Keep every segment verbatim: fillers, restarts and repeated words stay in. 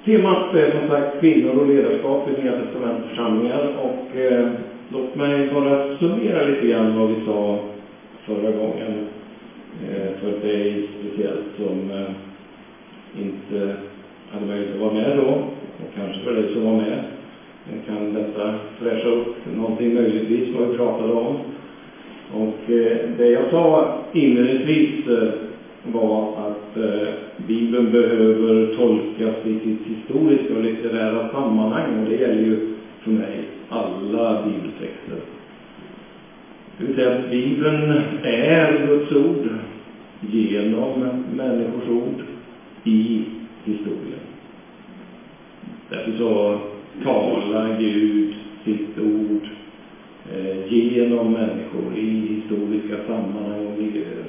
Temat är som sagt kvinnor och ledarskap i Nya testamentets församlingar, och eh, låt mig bara summera lite grann vad vi sa förra gången, eh, för dig speciellt som eh, inte hade möjlighet att vara med då, och kanske för dig som var med kan detta fräscha upp någonting möjligtvis vad vi pratade om. Och eh, det jag sa inledningsvis eh, var att eh, Bibeln behöver tolkas i sitt historiska och litterära sammanhang, och det gäller ju för mig alla bibeltexter. Det vill säga att Bibeln är Guds ord genom människors ord i historien. Därför så talar Gud sitt ord eh, genom människor i historiska sammanhang och miljöer.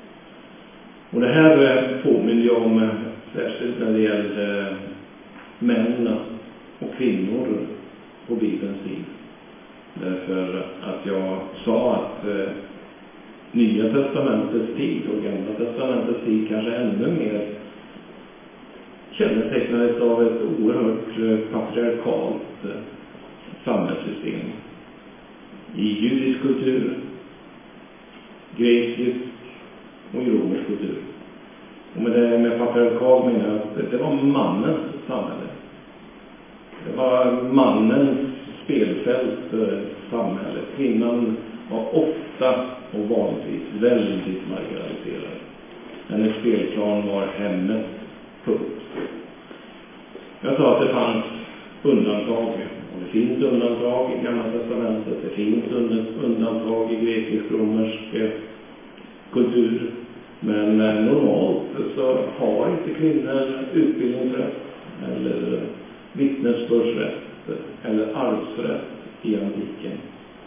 Och det här påminner jag om särskilt när det gäller män och kvinnor på Bibelns tid. Därför att jag sa att eh, Nya testamentets tid och Gamla testamentets tid kanske ännu mer kännetecknades av ett oerhört patriarkalt samhällssystem. I judisk kultur, grekisk och i romersk kultur. Och med det med patriarkal menar jag att det var mannens samhälle. Det var mannens spelfält för samhället. Kvinnan var ofta och vanligtvis väldigt marginaliserad. Hennes spelplan var hemmet. Punkt. Jag sa att det fanns undantag, och det finns undantag i Gamla testamentet, det finns undantag i grekisk-romersk kultur, men normalt så har inte kvinnor utbildningsrätt eller vittnesbördsrätt eller arvsrätt i antiken.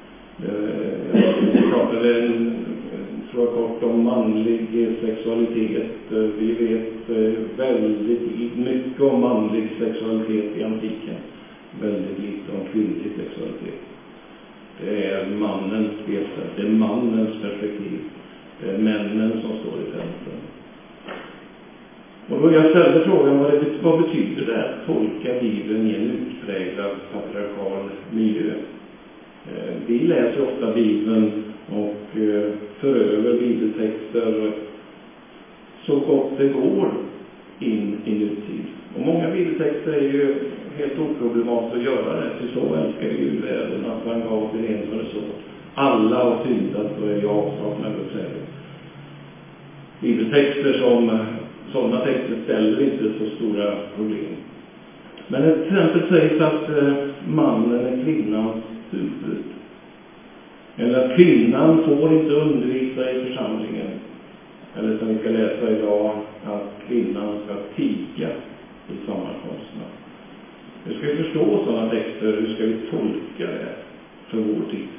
Jag pratade en tror jag kort om manlig sexualitet. Vi vet väldigt mycket om manlig sexualitet i antiken. Väldigt lite om kvinnlig sexualitet. Det är mannens spelfält, det är mannens perspektiv. Det är männen som står i centrum. Och då jag ställde frågan, vad, det, vad betyder det att tolka Bibeln i en utpräglad patriarkal miljö? Vi läser ofta Bibeln och för över bibeltexter så gott det går in i nutid. Och många bibeltexter är ju helt oproblematiskt att göra det. Till så älskar Gud världen att han gav sin enfödde son. Alla har syndat och är i avsaknad av glädje. Bibeltexter som sådana texter ställer inte så stora problem. Men till exempel sägs att mannen är kvinnans huvud. Eller att kvinnan får inte undervisa i församlingen. Eller som vi ska läsa idag, att kvinnan ska tiga i sammankomsterna. Hur ska vi förstå sådana texter? Hur ska vi tolka det för vår tid?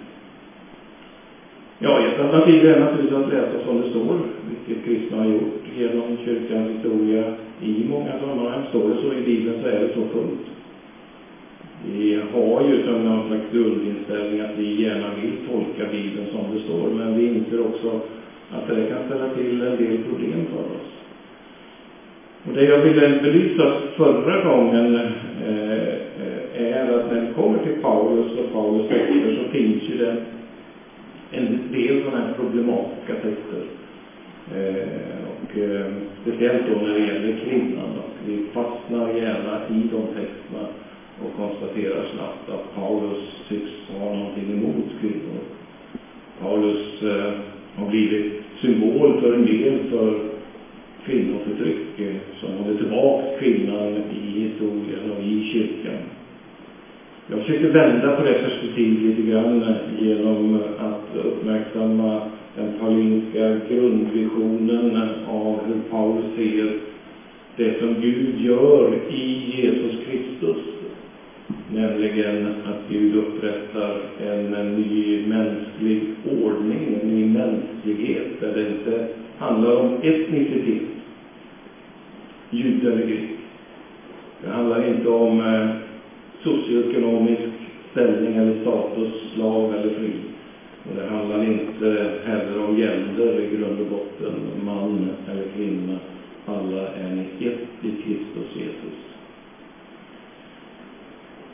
Ja, ett alternativ är naturligtvis att läsa som det står, vilket kristna har gjort genom kyrkans historia i många sammanhang. Står det så i Bibeln så är det så fullt. Vi har ju som någon slags grundinställning att vi gärna vill tolka Bibeln som det står, men vi inser också att det kan ställa till en del problem för oss. Och det jag ville belysa förra gången eh, är att när det kommer till Paulus och Paulus texter så finns ju det en del sådana här problematiska texter. Eh, och eh, speciellt då när det gäller kvinnan. Och vi fastnar gärna i de texterna och konstaterar snabbt att Paulus tycks ha någonting emot kvinnor. Paulus eh, har blivit symbol för en del för kvinnoförtryck eh, som håller tillbaka kvinnan i historien och i kyrkan. Jag försöker vända på det perspektivet lite grann genom att uppmärksamma den paulinska grundvisionen av hur Paulus ser det som Gud gör i Jesus Kristus. Nämligen att Gud upprättar en, en ny mänsklig ordning, en ny mänsklighet där det inte handlar om etnicitet, jud eller grek. Det handlar inte om eh, socioekonomisk ställning eller status, slav eller fri. Och det handlar inte heller om gender i grund och botten, man eller kvinna. Alla är ni ett i Kristus Jesus.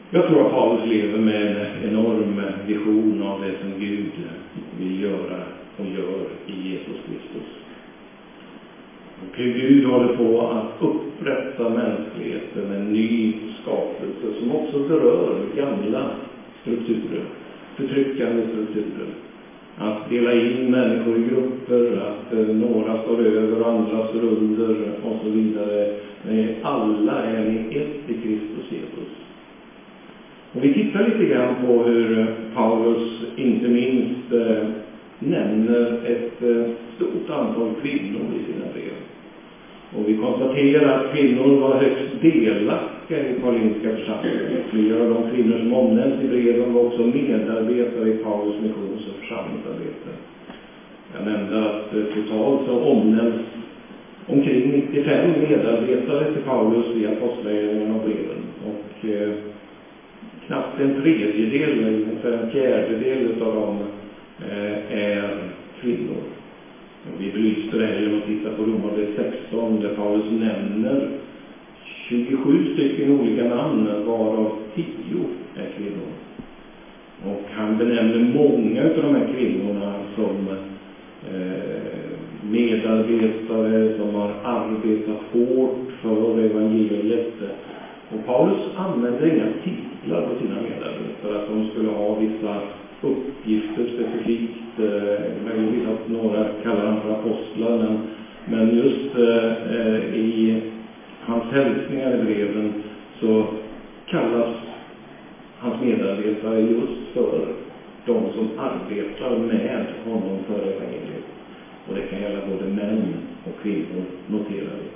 Jag tror att Paulus lever med en enorm vision av det som Gud vill göra och gör i Jesus Kristus. Och Gud håller på att upprätta mänskligheten, en ny skapelse som också berör gamla strukturer, förtryckande strukturer. Att dela in människor i grupper, att några står över och andra står under och så vidare. Alla är ni ett i Kristus Jesus. Och vi tittar lite grann på hur Paulus inte minst eh, nämner ett eh, stort antal kvinnor i sina brev. Och vi konstaterar att kvinnor var högst delaktiga i Paulinska församlingen. Flera av de kvinnor som omnämns i breven var också medarbetare i Paulus missions- och församlingsarbete. Jag nämnde att eh, totalt så omnämns omkring nittiofem medarbetare till Paulus i apostlagärningarna och breven. Och eh, knappt en tredjedel, ungefär en fjärdedel av dem eh, är kvinnor. Och vi belyste det här genom att titta på Romarbrevet sexton där Paulus nämner tjugosju stycken olika namn, varav tio är kvinnor. Och han benämner många av de här kvinnorna som eh, medarbetare som har arbetat hårt för evangeliet. Och Paulus använder inga titlar på sina medarbetare, att de skulle ha vissa uppgifter specifikt. Möjligtvis att några kallar han för apostlar, men, men just eh, i hans hälsningar i breven så kallas hans medarbetare just för de som arbetar med honom för evangeliet. Och det kan gälla både män och kvinnor, noterar vi.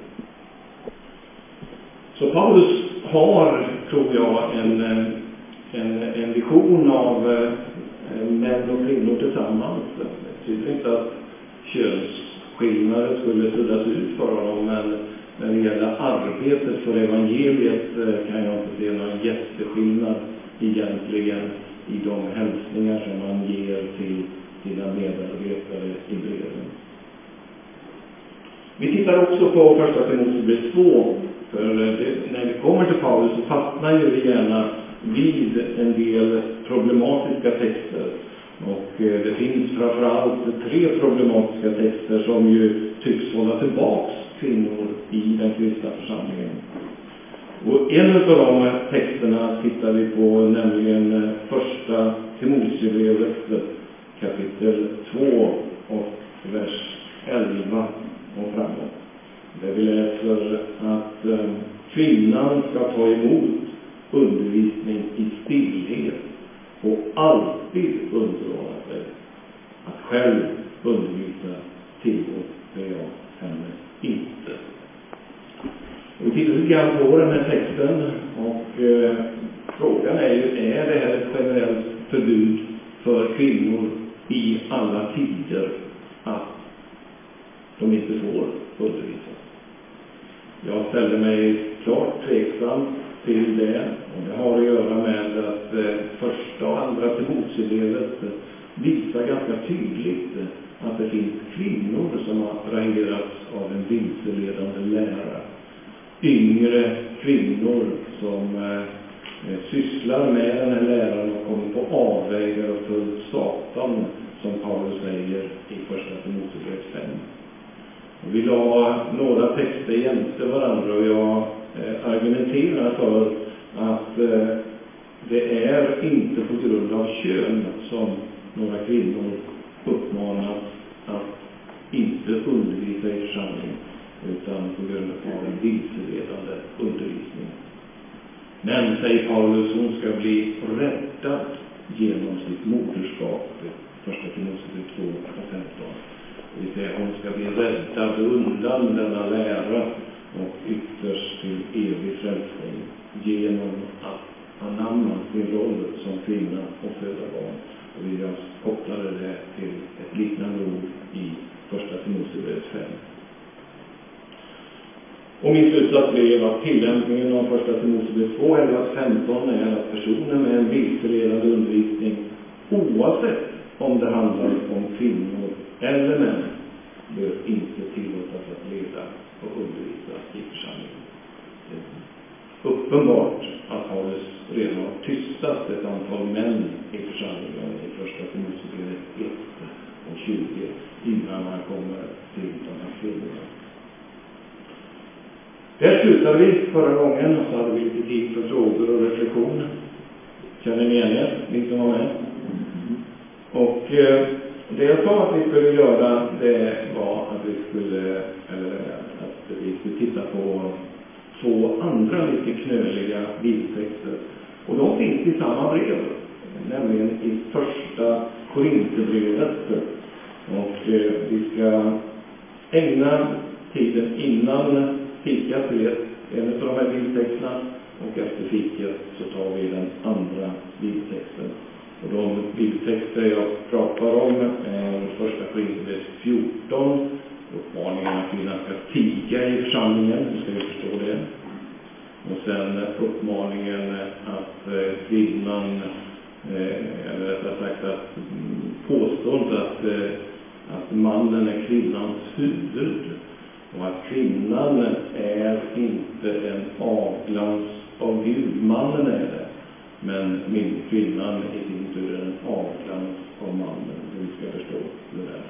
Så Paulus har, tror jag, en, en, en vision av eh, män och kvinnor tillsammans. Det betyder inte att könsskillnader skulle suddas ut för honom, men när det gäller arbetet för evangeliet eh, kan jag inte se någon jätteskillnad egentligen i de hälsningar som man ger till sina medarbetare i breven. Vi tittar också på första Timoteusbrev två. För det, när vi kommer till Paulus så fastnar ju vi gärna vid en del problematiska texter. Och eh, det finns framförallt tre problematiska texter som ju tycks hålla tillbaks kvinnor i den kristna församlingen. Och en av de texterna tittar vi på, nämligen första Timoteusbrevet kapitel två och vers elva och framåt. Där vi läser att eh, kvinnan ska ta emot undervisning i stillhet och alltid underordna sig. Att själv undervisa tillåter jag henne inte. Och vi tittar lite grann på den här texten och eh, frågan är ju, är det här ett generellt förbud för kvinnor i alla tider att de inte får undervisa? Jag ställer mig klart tveksam till det, och det har att göra med att eh, första och andra Timoteusbrevet visar ganska tydligt att det finns kvinnor som har attraherats av en vilseledande lära. Yngre kvinnor som eh, sysslar med den här läran och kommer på avvägar och följt Satan, som Paulus säger i första Timoteusbrevet fem. Och vi la några texter jämte varandra, och jag eh, argumenterar för att eh, det är inte på grund av kön som några kvinnor uppmanas att inte undervisa i församlingen, utan på grund av en vilseledande undervisning. Men, säger Paulus, hon ska bli räddad genom sitt moderskap. Första Timoteusbrevet två och femton. Det vill säga, hon ska bli räddad undan denna lära och ytterst till evig frälsning genom att anamma sin roll som kvinna och föda barn. Och vi har kopplade det till ett liknande ord i första Timoteusbrevet fem. Och min slutsats blev att tillämpningen av första Timoteusbrevet två, elva till femton är att personer med en vilseledande undervisning, oavsett om det handlar om kvinnor eller män, bör inte tillåtas att leda och undervisa i församlingen. Det är uppenbart att Paulus redan har tystat ett antal män i församlingen i första Timoteusbrevet ett och tjugo innan han kommer till de här kvinnorna. Där slutade vi förra gången och så hade vi lite tid för frågor och reflektion. Känner ni igen er? Ni som var med? Och eh, det jag sa att vi skulle göra, det var att vi skulle, eller att vi skulle titta på två andra lite knöliga bibeltexter. Och de finns i samma brev, nämligen i första Korinthierbrevet. Och eh, vi ska ägna tiden innan fikat till en av de här bibeltexterna, och efter fikat så tar vi den andra bibeltexten. Och de bibeltexter jag pratar om är första Korinthierbrevet fjorton, uppmaningen att kvinnan ska tiga i församlingen, nu ska vi förstå det. Och sen uppmaningen att kvinnan, eller rättare sagt att påståendet att, att mannen är kvinnans huvud. Och att kvinnan är inte en avglans av Gud. Mannen är det. Men min kvinnan i sin tur är en avglans av mannen. Vi ska förstå det där.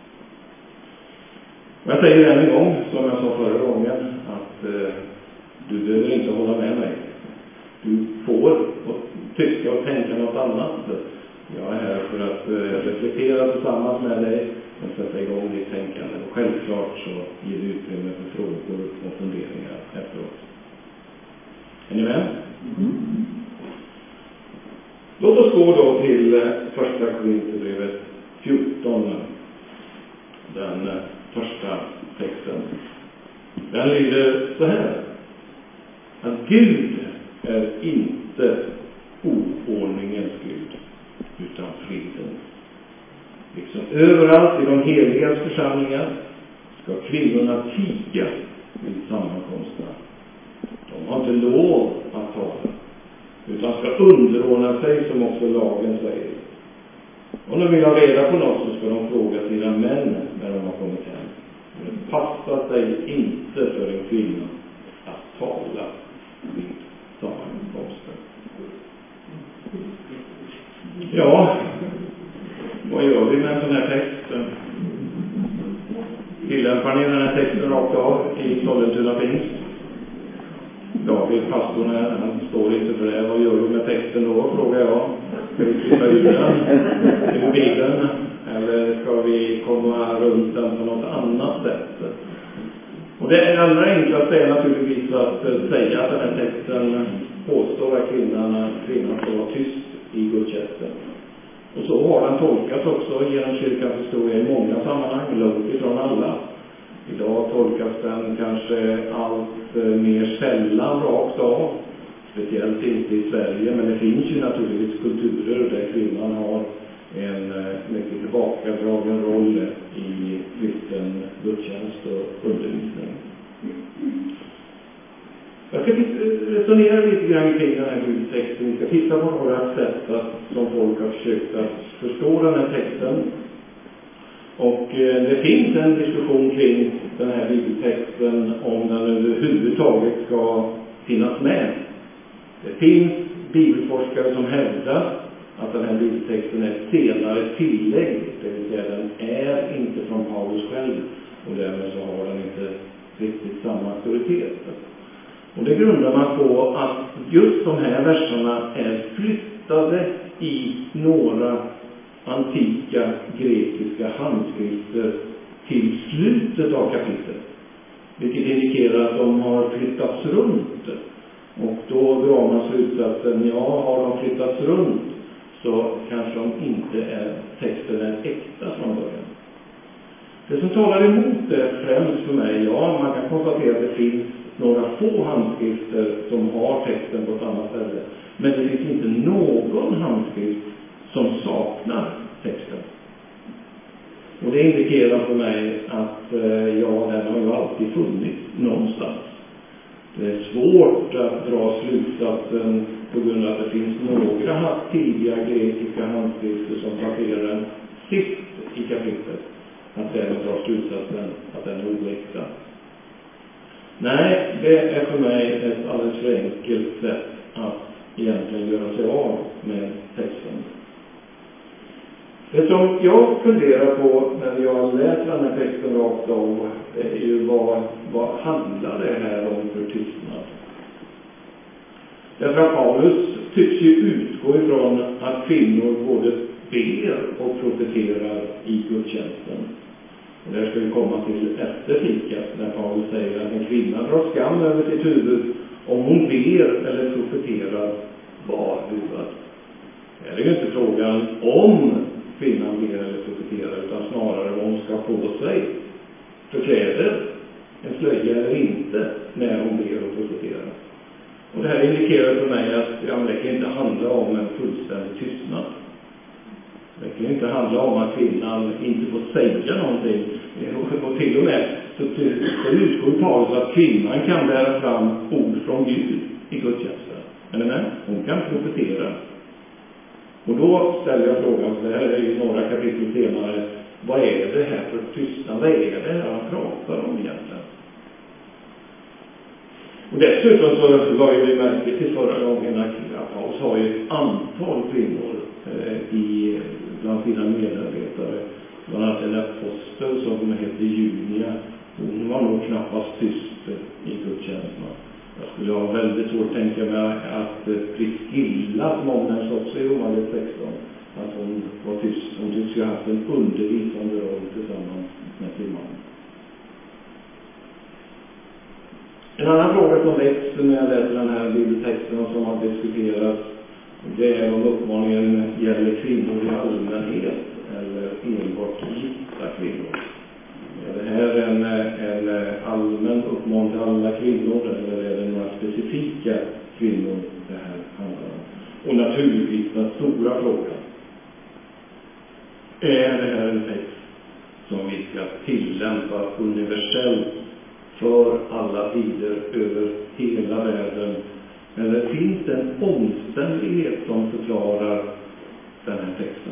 Och jag säger än en gång, som jag sa förra gången, att eh, du behöver inte hålla med mig. Du får tycka och tänka något annat. Jag är här för att eh, reflektera tillsammans med dig och sätta igång ditt tänkande. Och självklart så ger det utrymme för frågor och funderingar efteråt. Är ni med? Mm. Låt oss gå då till första Korinthierbrevet fjorton. Den första texten. Den lyder så här. Att Gud är inte oordningens Gud, utan fridens. Liksom överallt i de heligas församlingar ska kvinnorna tiga vid sammankomsterna. De har inte lov att tala, utan ska underordna sig, som också lagen säger. Om de vill ha reda på något så ska de fråga sina män när de har kommit hem. Men det passar sig inte för en kvinna att tala vid sammankomsten. Ja, vad gör vi med en sån här text? Tillämpar ni den här texten rakt av i Sollentuna pingst? David, pastorn här, han står inte för det. Vad gör du med texten då, frågar jag. Ska vi klippa ur den ur Bibeln? Eller ska vi komma runt den på något annat sätt? Och det allra enklaste är naturligtvis att säga att den här texten påstår att kvinnan, kvinnan ska vara tyst i gudstjänsten. Och så har den tolkats också genom kyrkans historia i många sammanhang, långt ifrån alla. Idag tolkas den kanske allt mer sällan rakt av, speciellt inte i Sverige, men det finns ju naturligtvis kulturer där kvinnan har en mycket tillbakadragen roll i kristen gudstjänst och undervisning. Jag ska resonera lite grann kring den här bibeltexten. Vi ska titta på några sätt att, som folk har försökt att förstå den här texten. Och eh, det finns en diskussion kring den här bibeltexten om den överhuvudtaget ska finnas med. Det finns bibelforskare som hävdar att den här bibeltexten är ett senare tillägg. Det vill säga den är inte från Paulus själv och därmed så har den inte riktigt samma auktoritet. Och det grundar man på att just de här verserna är flyttade i några antika grekiska handskrifter till slutet av kapitlet. Vilket indikerar att de har flyttats runt. Och då drar man slutsatsen, ja, har de flyttats runt så kanske de inte är, texten är äkta från början. Det som talar emot det främst för mig, ja, man kan konstatera att det finns några få handskrifter som har texten på ett annat ställe. Men det finns inte någon handskrift som saknar texten. Och det indikerar för mig att ja, den har ju alltid funnits någonstans. Det är svårt att dra slutsatsen på grund av att det finns några tidiga grekiska handskrifter som passerar den sist i kapitlet. Att därmed dra slutsatsen att den är oäkta. Nej, det är för mig ett alldeles för enkelt sätt att egentligen göra sig av med texten. Det som jag funderar på när jag läser den här texten rakt av är ju vad, vad handlar det här om för tystnad? Därför att Paulus tycks ju utgå ifrån att kvinnor både ber och profeterar i gudstjänsten. Och där ska vi komma till efter fikat när Paulus säger att en kvinna drar skam över sitt huvud om hon ber eller profeterar barhuvad. Det är ju inte frågan om kvinnan ber eller profeterar, utan snarare vad hon ska på sig för kläder, en slöja eller inte, när hon ber och profeterar. Och det här indikerar för mig att ja, det kan inte handla om en fullständig tystnad. Det kan inte handla om att kvinnan inte får säga någonting. Och till och med så, så utgår Paulus att kvinnan kan bära fram ord från Gud i gudstjänsten. Eller nej? Hon kan profetera. Och då ställer jag frågan, så det här är ju några kapitel senare, vad är det här för tystnad? Vad är det här han pratar om egentligen? Och dessutom så var ju vi märke till förra gången att Paulus har ju ett antal kvinnor eh, i, bland sina medarbetare. Bland annat en apostel som hette Junia. Hon var nog knappast tyst i gudstjänsterna. Jag skulle ha väldigt svårt att tänka mig att Priscilla, som omnämns också i Romarbrevet sexton, att hon var tyst. Hon tycks ju ha haft en undervisande roll tillsammans med sin man. En annan fråga som väcks när jag läser den här bibeltexten och som har diskuterats, det är om uppmaningen gäller kvinnor i allmänhet eller enbart gifta kvinnor. Är det här en, en allmän uppmaning till alla kvinnor, eller är det några specifika kvinnor det här handlar om? Och naturligtvis den stora frågan, är det här en text som vi ska tillämpa universellt för alla tider över hela världen? Eller finns det en omständighet som förklarar den här texten?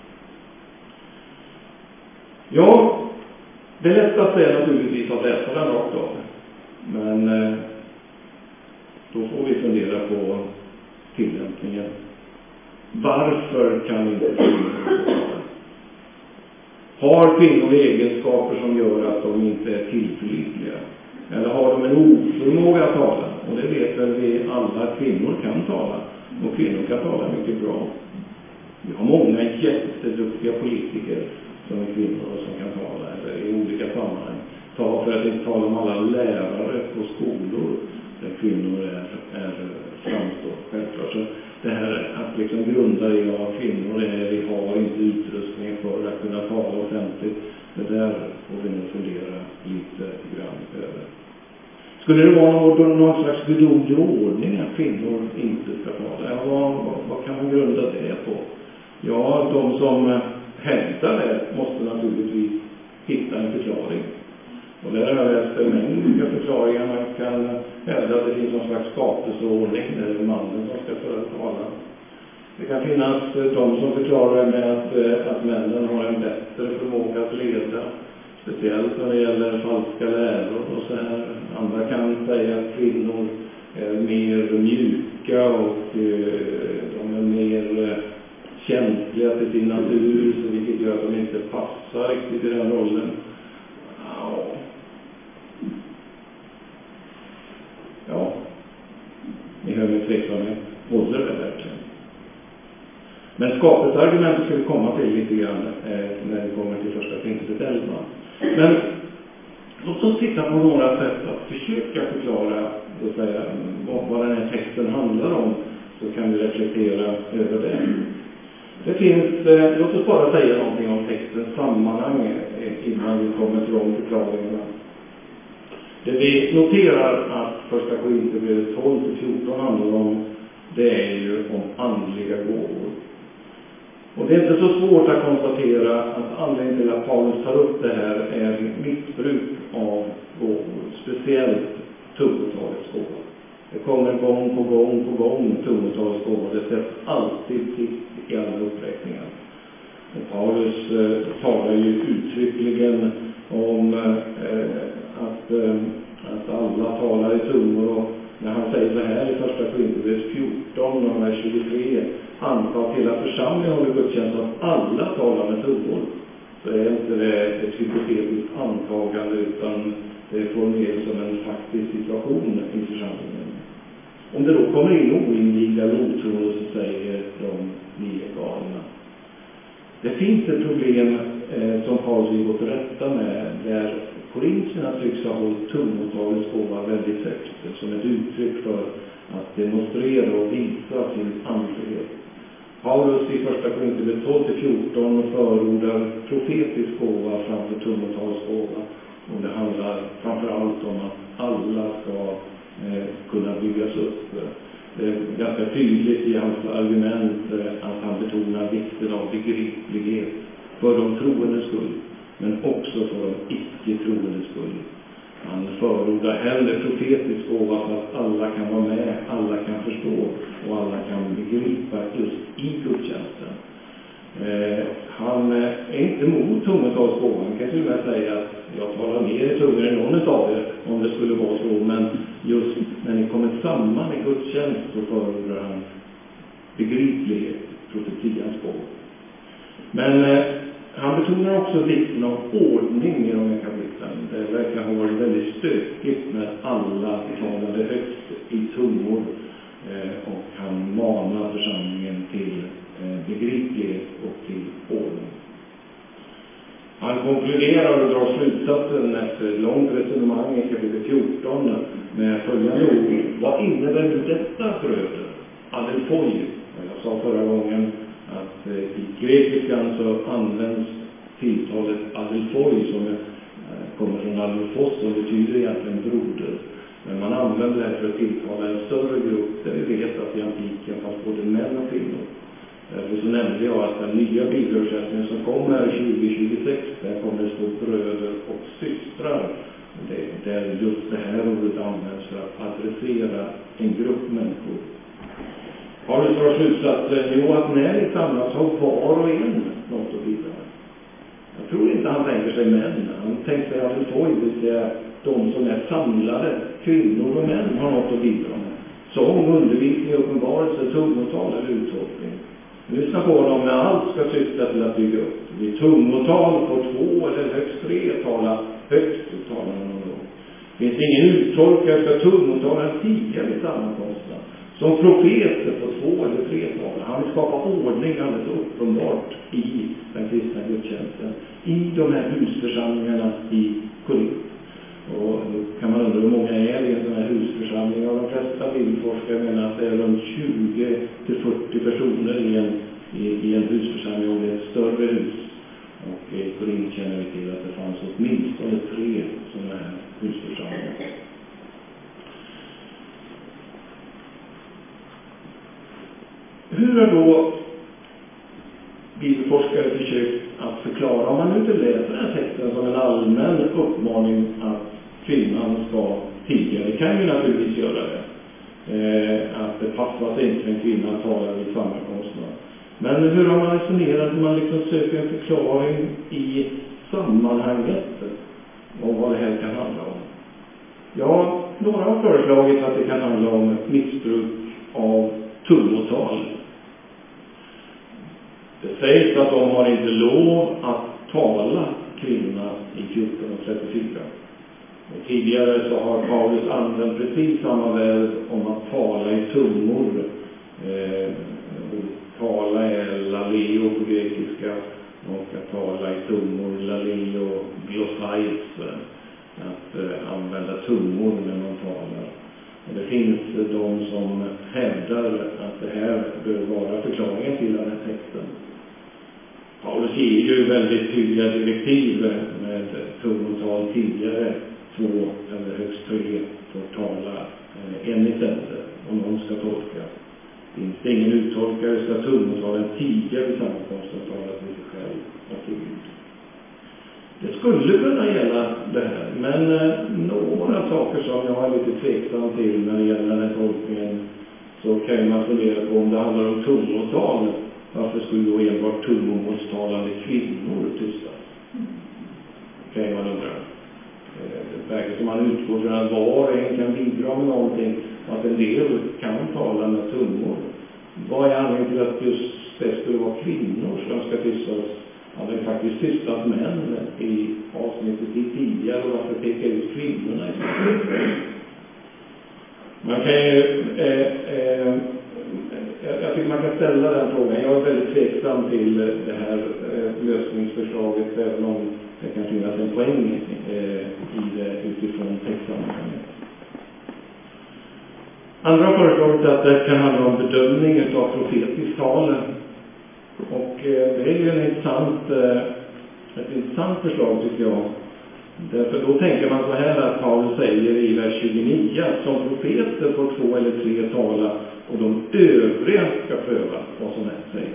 Ja, det lättaste är naturligtvis att läsa den rakt av. Men eh, då får vi fundera på tillämpningen. Varför kan inte kvinnor tala? Har kvinnor egenskaper som gör att de inte är tillförlitliga? Eller har de en oförmåga att tala? Och det vet väl vi alla, kvinnor kan tala. Och kvinnor kan tala mycket bra. Vi har många jätteduktiga politiker som är kvinnor och som kan tala, eller i olika sammanhang. Ta för att inte tala om alla lärare på skolor där kvinnor är, är framstår. Självklart. Så det här att liksom grunda i att kvinnor är, vi har inte utrustning för att kunna tala offentligt. Det där får vi nog fundera lite grann över. Skulle det vara någon, någon slags gudomlig ordning att kvinnor inte ska tala? Ja, vad, vad, vad kan man grunda det på? Ja, de som hävdar det måste naturligtvis hitta en förklaring. Och där har jag läst en mängd olika förklaringar. Man kan hävda att det finns någon slags skapelseordning där det är mannen som ska föra tala. Det kan finnas de som förklarar med att, att männen har en bättre förmåga att leda. Speciellt när det gäller falska läror och så här. Andra kan säga att kvinnor är mer mjuka och de är mer känsliga till sin natur, så vilket gör att de inte passar riktigt i den rollen. Ja. Ja. Ni hör mig tveksamhet. Håller det verkligen? Men skapelseargumentet ska vi komma till lite grann eh, när vi kommer till första Korinthierbrevet elva. Men låt oss titta på några sätt att försöka förklara och säga, vad, vad den här texten handlar om, så kan vi reflektera över det. Det finns, eh, låt oss bara säga någonting om textens sammanhang eh, innan vi kommer till de förklaringarna. Det vi noterar att första Korinthierbrevet tolv till fjorton handlar om, det är ju om andliga gåvor. Och det är inte så svårt att konstatera att anledningen till att Paulus tar upp det här är missbruk av gåvor, speciellt tungotalets gåvor. Det kommer gång på gång på gång tungotalets gåvor, det sätts alltid sist i alla uppräkningar. Och Paulus eh, talar ju uttryckligen om eh, att, eh, att alla talar i tungor och när han säger så här i första Korinthierbrevet fjorton och vers tjugotre: anta att hela församlingen håller gudstjänst att alla talar med tungor. Så är inte det ett hypotetiskt antagande, utan det är formulerat som en faktisk situation i församlingen. Om det då kommer in oinvigda eller otroende, så säger de: ni är galna. Det finns ett problem eh, som Paulus vill gå till rätta med, där korintierna tycks ha hållit tungotalets gåva väldigt högt, som ett uttryck för att demonstrera och visa sin andlighet. Paulus i första Korinthierbrevet tolv till fjorton förordar profetisk gåva framför tungotalets gåva, och det handlar framför allt om att alla ska eh, kunna byggas upp. Det är ganska tydligt i hans argument att han betonar vikten av begriplighet för de troendes skull, men också för de icke-troendes skull. Han förordar hellre profetisk gåva för att alla kan vara med, alla kan förstå och alla kan begripa just i gudstjänsten. Eh, han är inte emot tungotalsgåvan. Han kan till och med säga att jag talar mer i tungor än någon av er, om det skulle vara så, men just när ni kommer samman i gudstjänst så förordar han begriplighet, profetians gåva. Men eh, han betonar också vikten av ordning i de här kapitlen. Det verkar ha varit väldigt stökigt när alla talade högt i tungor, eh, och han manar församlingen till eh, begriplighet och till ordning. Han konkluderar och drar slutsatsen efter ett långt resonemang i kapitel fjorton med följande ord: vad innebär nu detta, bröder? Adelphoi. Jag sa förra gången att eh, i grekiskan så används tilltalet adelphoi, som eh, kommer från adelphos, och betyder egentligen broder. Men man använder det här för att tilltala en större grupp, där vi vet att i antiken fanns både män och kvinnor. Därför så nämnde jag att den nya bibelöversättningen som kommer tjugo tjugosex, där kommer det stå bröder och systrar. Det, där just det här ordet används för att adressera en grupp människor. Paulus drar slutsatsen, jo, att när det samlas har var och en något att bidra med. Jag tror inte han tänker sig män. Han tänker sig att det vill säga de som är samlade, kvinnor och män, har något att bidra med. Som undervisning, uppenbarelse, tungotal eller uttolkning. Lyssna på honom, när allt ska syfta till att bygga upp. Vid tungotal på två eller högst tre tala högt, talar han om då. Finns det ingen uttolkare ska tungotala tidigare vid sammankomsten. Som profeter på två eller tre tal. Han vill skapa ordning alldeles uppenbart i den kristna gudstjänsten. I de här husförsamlingarna i Korint. Och då kan man undra hur många är i en sån här husförsamling. Och de flesta bibelforskare menar att det är runt tjugo till fyrtio personer i en, i, i en husförsamling, om det är ett större hus. Och i Korint känner vi till att det fanns åtminstone tre sådana här husförsamlingar. Hur har då bibelforskare försökt att förklara, om man nu inte läser den här texten som en allmän uppmaning att kvinnan ska tiga? Det kan ju naturligtvis göra det. Eh, att det passar sig inte för en kvinna att tala vid sammankomsterna. Men hur har man resonerat när man liksom söker en förklaring i sammanhanget om vad det här kan handla om? Ja, några har föreslagit att det kan handla om missbruk av tungotal. Det sägs att de har inte lov att tala, kvinna, i fjorton och trettiofyra. Och tidigare så har Paulus använt precis samma väl om att tala i tungor. Eh, och tala är laleo på grekiska, och att tala i tungor, laleo, glossais, att eh, använda tungor när man talar. Och det finns de som hävdar att det här bör vara förklaringen till den här texten. Paulus ger ju väldigt tydliga direktiv med tungotal tidigare, två eller högst tre får tala eh, en i sättet, och någon ska tolka. Finns det ingen uttolkare ska tungotalen tidigare vid sammankomsten tala till sig själv och till Gud. Det skulle kunna gälla det här, men eh, några saker som jag har lite tveksam till när det gäller den här tolkningen, så kan man fundera på om det handlar om tungotal. Varför skulle då enbart tungomålstalande kvinnor tystas? Kan man undra. Det verkar som man utgår från att var och en kan bidra med någonting. att en del kan tala med tungor. Vad är anledningen till att just det skulle vara kvinnor som ska tystas? Ja, det är faktiskt tystat män i avsnittet i tidigare, och varför peka ut kvinnorna i sånt? Man kan ju, eh, eh, jag tycker man kan ställa den frågan. Jag är väldigt tveksam till det här eh, lösningsförslaget, även om det kan finnas en poäng eh, i det utifrån textsammanhanget. Andra har föreslagit att det kan handla om bedömning av profetiskt tal. Och eh, det är ju en intressant, eh, ett intressant förslag tycker jag. Därför då tänker man så här att Paulus säger i vers tjugonio att som profeter får två eller tre tala och de övriga ska pröva vad som helst sägs.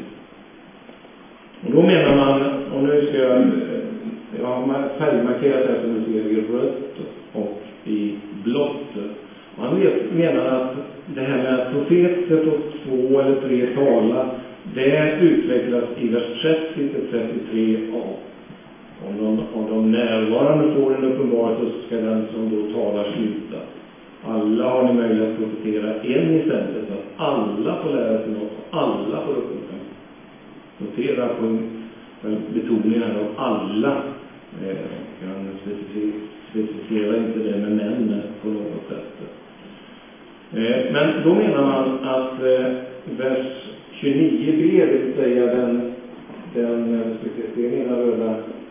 Och då menar man, och nu ska jag, jag har färgmarkerat här som du ser i rött och i blått. Man menar att det här med att profeter får två eller tre tala, det utvecklas i vers trettio till trettiotre a. Om de, om de närvarande får en uppenbarelse så ska den som då talar sluta. Alla har ni möjlighet att profetera en i sättet så att alla får lära sig något och alla får uppleva. Notera på betoningen här av alla. Eh, kan specificera, specificera inte det med män på något sätt. Eh, men då menar man att eh, vers tjugonio b, det vill säga den, den specificeringen av röda.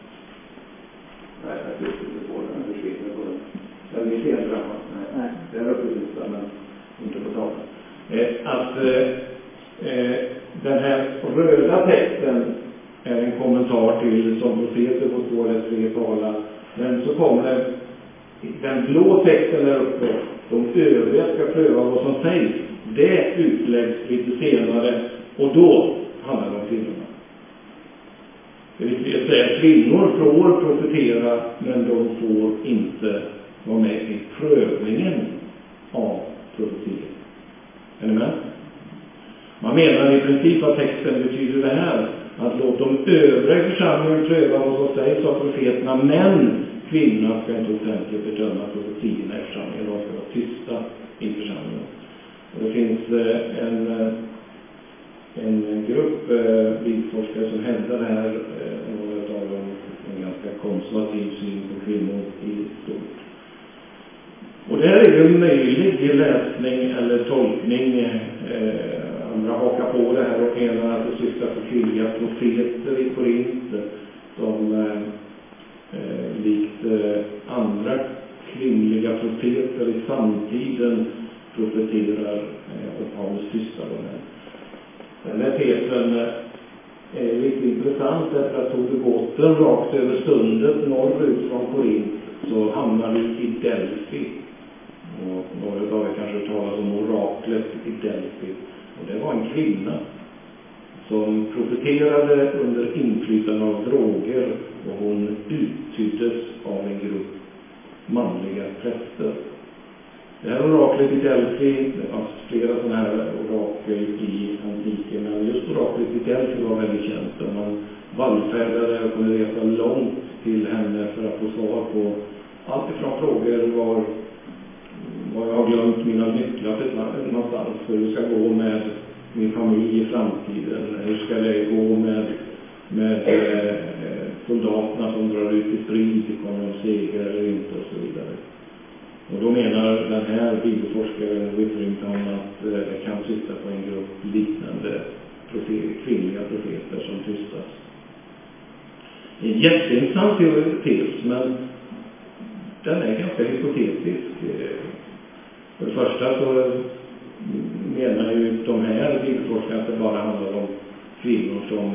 Nej, jag tycker inte på den, försvinner på den. Den är fel dramat. Nej, det är uppe i listan, men inte på talen. Eh, att eh, den här röda texten är en kommentar till som profeter på två eller tre tala. Men så kommer den blå texten där uppe. De övriga ska pröva vad som sägs. Det utläggs lite senare och då handlar det om kvinnorna. Det vill säga att kvinnor får profetera, men de får inte vara med i prövningen av profetier. Är ni med? Man menar i princip att texten betyder det här, att låt de övriga församlingen pröva vad som sägs av profeterna, men kvinnorna ska inte offentligt bedöma profetierna i församlingen, de ska vara tysta i församlingen. Och det finns en, en grupp bibelforskare som hävdar det här, några av dem en ganska konservativ syn på kvinnor i stort. Och det här är ju en möjlig läsning eller tolkning. Eh, andra hakar på det här och menar att det syftar på kvinnliga profeter i Korint som eh, eh, likt eh, andra kvinnliga profeter i samtiden profeterar eh, och Paulus tystar dem här. Den här tesen eh, är lite intressant därför att tog du båten rakt över sundet norrut från Korint så hamnar du i Delphi. Och några av er kanske talar om oraklet i Delphi. Och det var en kvinna som profeterade under inflytande av droger och hon uttyddes av en grupp manliga präster. Det här oraklet i Delphi, det fanns flera sådana här orakel i antiken, men just oraklet i Delphi var väldigt känt och man vallfärdade och kunde resa långt till henne för att få svar på allt ifrån frågor var vad jag har glömt mina nycklar till någonstans, hur det ska gå med min familj i framtiden, hur ska det gå med, med eh, soldaterna som drar ut i strid, kommer de seger eller inte och så vidare. Och då menar den här bibelforskaren Witherington att eh, det kan syfta på en grupp liknande profet, kvinnliga profeter som tystas. Det är en jätteintressant teoretisk, men den är ganska hypotetisk. För det första så menar ju de här bibelforskarna att det bara handlar om kvinnor som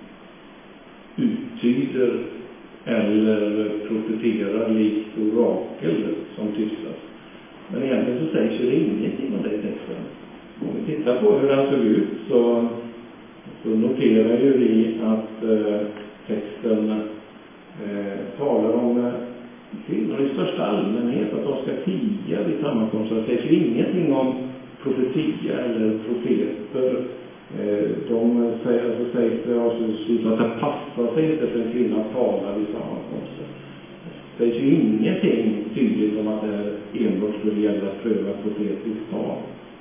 uttyder eller profeterar likt orakel som tystas. Men egentligen så sägs ju det ingenting om det i texten. Om vi tittar på hur den såg ut så, så noterar ju vi att eh, texten eh, talar om eh, kvinnor i största allmänhet, att de ska tiga vid sammankomster. Det sägs ju ingenting om profetia eller profeter. De säger, alltså sägs det avslutningsvis att det passar sig inte för en kvinna att tala vid sammankomster. sägs ju ingenting tydligt om att det här enbart skulle gälla att pröva profetiskt tal.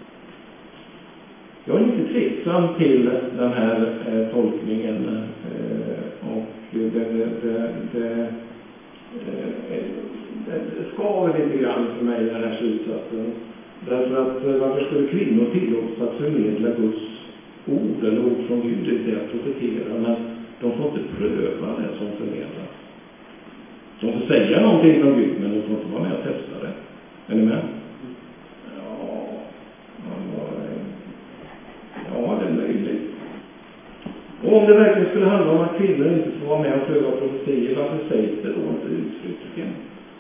Jag är lite tveksam till den här eh, tolkningen eh, och det, det, det, det, eh, det skaver lite grann för mig den här slutsatsen. Därför att eh, varför skulle kvinnor tillåtas att förmedla Guds ord eller ord från Gud, det är att profetera, men de får inte pröva det som förmedlas. De får säga någonting från Gud, men de får inte vara med och testa det. Är ni med? Ja, ja, det är möjligt. Och om det verkligen skulle handla om att kvinnor inte får vara med och pröva profetier, varför sägs det då inte uttryckligen?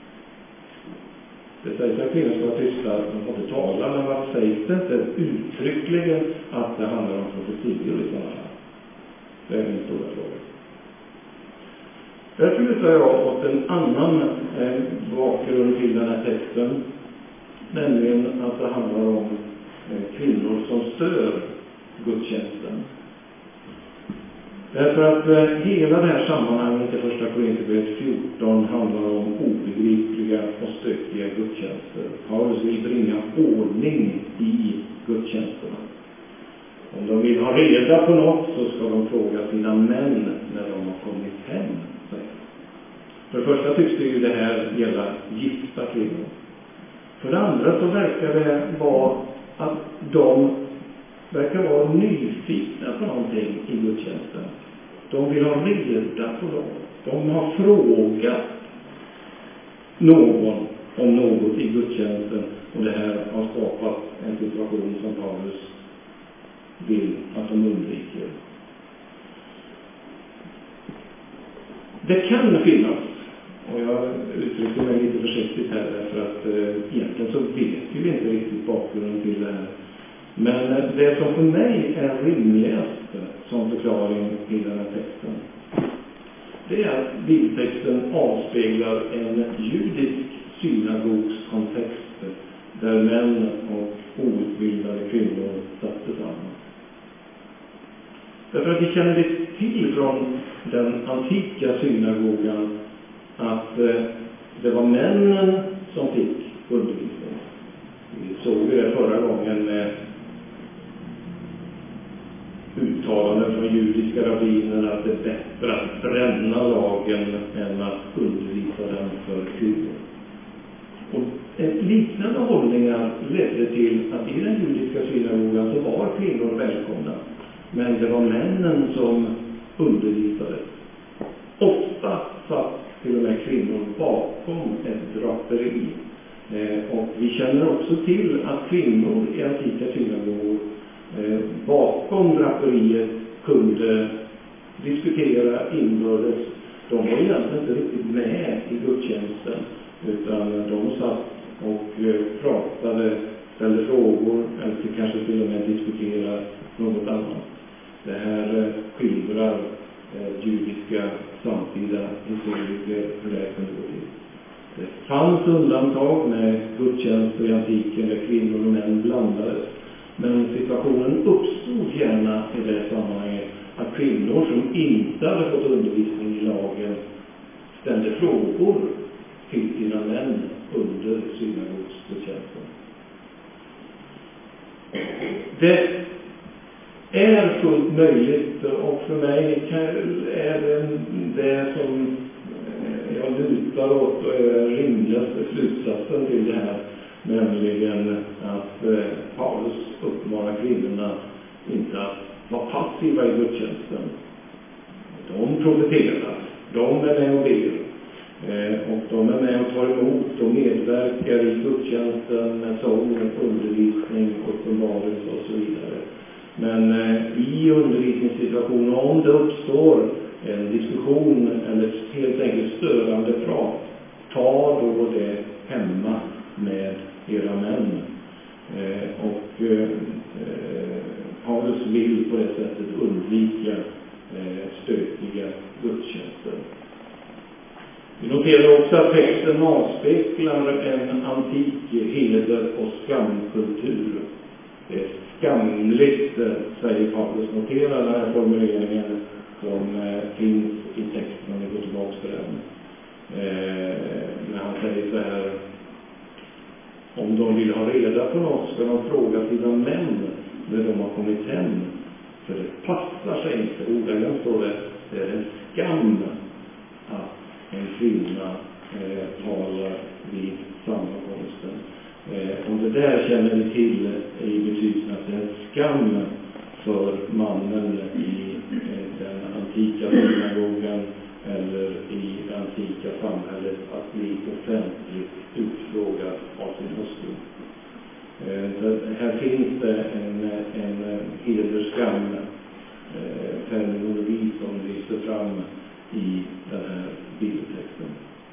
Det sägs att kvinnor ska vara tysta, de får inte tala, men varför sägs det inte uttryckligen att det handlar om profetier i sådana här? Det är en stora fråga. Därför lutar jag åt en annan eh, bakgrund till den här texten, nämligen att det handlar om eh, kvinnor som stör gudstjänsten. Därför att eh, hela det här sammanhanget i första Korinthierbrevet fjorton handlar om obegripliga och stökiga gudstjänster. Paulus vill bringa ordning i gudstjänsterna. Om de vill ha reda på något så ska de fråga sina män när de har kommit hem. För det första tycks det ju det här gälla gifta kvinnor. För det andra så verkar det vara att de verkar vara nyfikna på någonting i gudstjänsten. De vill ha reda på något. De har frågat någon om något i gudstjänsten, och det här har skapat en situation som Paulus vill att de undviker. Det kan finnas, och jag uttrycker mig lite försiktigt här därför att eh, egentligen så vet vi inte riktigt bakgrunden till det här. Men eh, det som för mig är rimligast som förklaring till den här texten, det är att bibeltexten avspeglar en judisk synagogskontext där män och outbildade kvinnor satt tillsammans. Därför att vi känner det till från den antika synagogan att eh, det var männen som fick undervisning. Vi såg det förra gången med uttalanden från judiska rabbiner att det är bättre att bränna lagen än att undervisa den för kvinnor. Och liknande hållningar ledde till att i den judiska synagogan så var kvinnor välkomna. Men det var männen som undervisade. Ofta satt till och med kvinnor bakom ett draperi. Eh, och vi känner också till att kvinnor i antika synagogor eh, bakom draperiet kunde diskutera inbördes. De var egentligen inte riktigt med i gudstjänsten, utan de satt och eh, pratade, ställde frågor eller kanske till och med diskuterade något annat. Det här skildrar eh, judiska samtida historiker hur det kunde gå till. Det fanns undantag med gudstjänster i antiken där kvinnor och män blandades. Men situationen uppstod gärna i det sammanhanget att kvinnor som inte hade fått undervisning i lagen ställde frågor till sina män under synagogsgudstjänsten. Det är fullt möjligt, och för mig är det det som jag lutar åt och är rimligaste slutsatsen till det här, nämligen att Paulus uppmanar kvinnorna inte att vara passiva i gudstjänsten. De profeterar, de är med och ber, och de är med och tar emot och medverkar i gudstjänsten med sång, undervisning, uppenbarelse och så vidare. Men eh, i undervisningssituationen, om det uppstår en diskussion eller helt enkelt störande prat, ta då det hemma med era män. Eh, och eh, Paulus vill på det sättet undvika eh, stökiga gudstjänster. Vi noterar också att texten avspeglar en antik heder- och skamkultur. Det är skamligt, säger Paulus. Notera den här formuleringen som finns i texten om vi går tillbaka till den. Eh, när han säger så här: om de vill ha reda på något ska de fråga sina män när de har kommit hem. För det passar sig inte. Ordagrant står det: det är en skam att en kvinna eh, talar vid sammankomsten. Eh, och det där känner vi till i betydelsen att det är en skam för mannen i eh, den antika synagogan eller i det antika samhället att bli offentligt utfrågad av sin hustru. Eh, så här finns det en, en hederskam eh, terminologi som lyser fram i den här bibeltexten.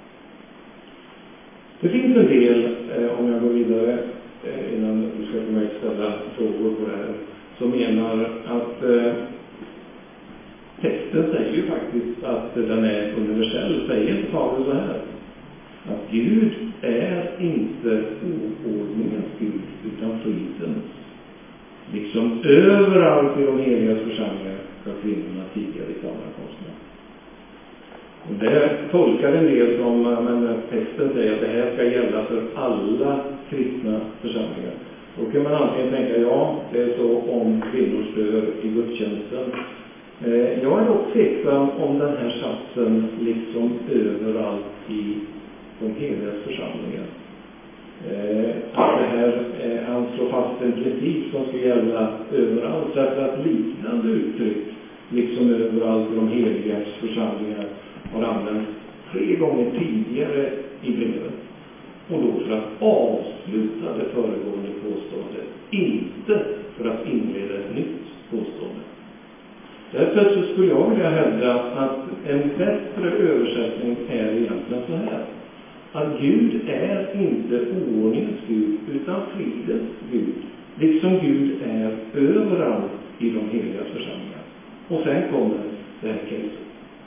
Det finns en del, eh, om jag går vidare eh, innan du ska få mig ställa frågor på det här, som menar att eh, texten säger ju faktiskt att den är universell. Säger inte Paulus så här: att Gud är inte oordningens Gud utan fridens. Liksom överallt i de heligas församlingar ska kvinnorna tiga i sammankomsterna. Och det tolkar en del som, men texten säger att det här ska gälla för alla kristna församlingar. Då kan man antingen tänka, ja, det är så om kvinnor dör i gudstjänsten. Eh, jag är dock tveksam om den här satsen liksom överallt i de heligas församlingar. Eh, att det här eh, han slår fast en princip som ska gälla överallt, därför att liknande uttryck liksom överallt i de heligas församlingar har använts tre gånger tidigare i brevet. Och då för att avsluta det föregående påståendet, inte för att inleda ett nytt påstående. Därför så skulle jag vilja hävda att en bättre översättning är egentligen så här: att Gud är inte oordningens Gud utan fridens Gud, liksom Gud är överallt i de heliga församlingarna. Och sen kommer det här caset.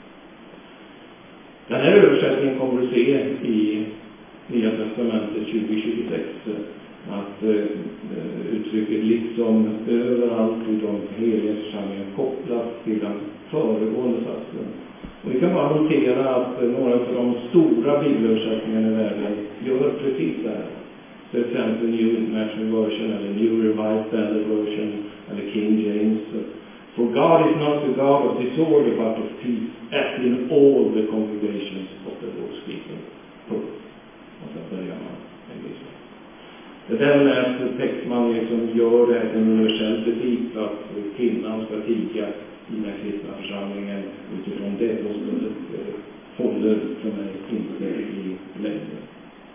Den här översättningen kommer du se i Nya testamentet tjugo tjugosex, att eh, uttrycket liksom överallt i de heliga församlingarna kopplas till den föregående satsen. Och vi kan bara notera att några av de stora bibelöversättningarna i världen gör precis det här. Till exempel New International Version eller New Revised Standard Version eller King James. For God is not the God of disorder but of peace, as in all the congregations of the Lord's people. Punkt. Och så börjar man en viss. Det där med att textman liksom gör det här en universell princip att kvinnan ska tiga i den kristna församlingen utifrån det påståendet eh, håller för mig inte i längden.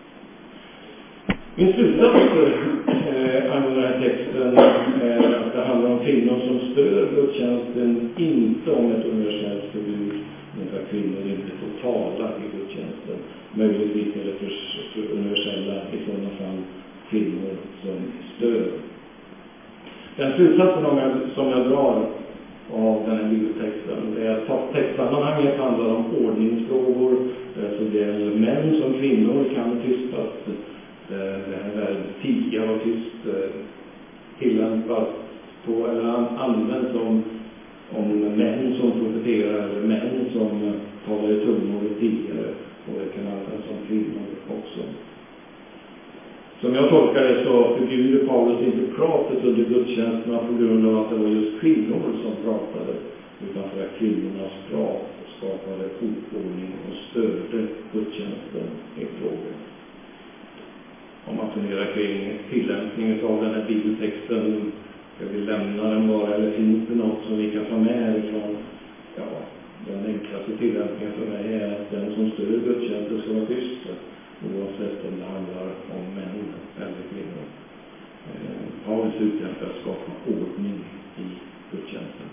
Min slutsats eh, angående den här texten är att det handlar om kvinnor som stör gudstjänsten, inte om ett universellt förbud mot att kvinnor inte får tala i gudstjänsten. Möjligtvis är det för, för universella i sådana fall kvinnor som stör. Den slutsatsen som jag drar av den här bibeltexten är att textsammanhanget handlar om ordningsfrågor, så det är män som kvinnor kan tystas. Det här verbet tiga och tyst tillämpas på eller används om, om män som profeterar eller män som talar i tungor tidigare, och det kan användas som kvinnor också. Som jag tolkar det så förbjuder Paulus inte pratet under gudstjänsterna på grund av att det var just kvinnor som pratade, utan för att kvinnornas prat skapade oordning och störde gudstjänsten i fråga. Om man funderar kring tillämpningen av den här bibeltexten, ska vi lämna den bara eller finns det något som vi kan ta med ifrån? Ja, den enklaste tillämpningen för mig är att den som stör gudstjänsten ska vara tyst, oavsett om det handlar om män eller kvinnor. Eh, Paulus utgör för att skapa ordning i gudstjänsten.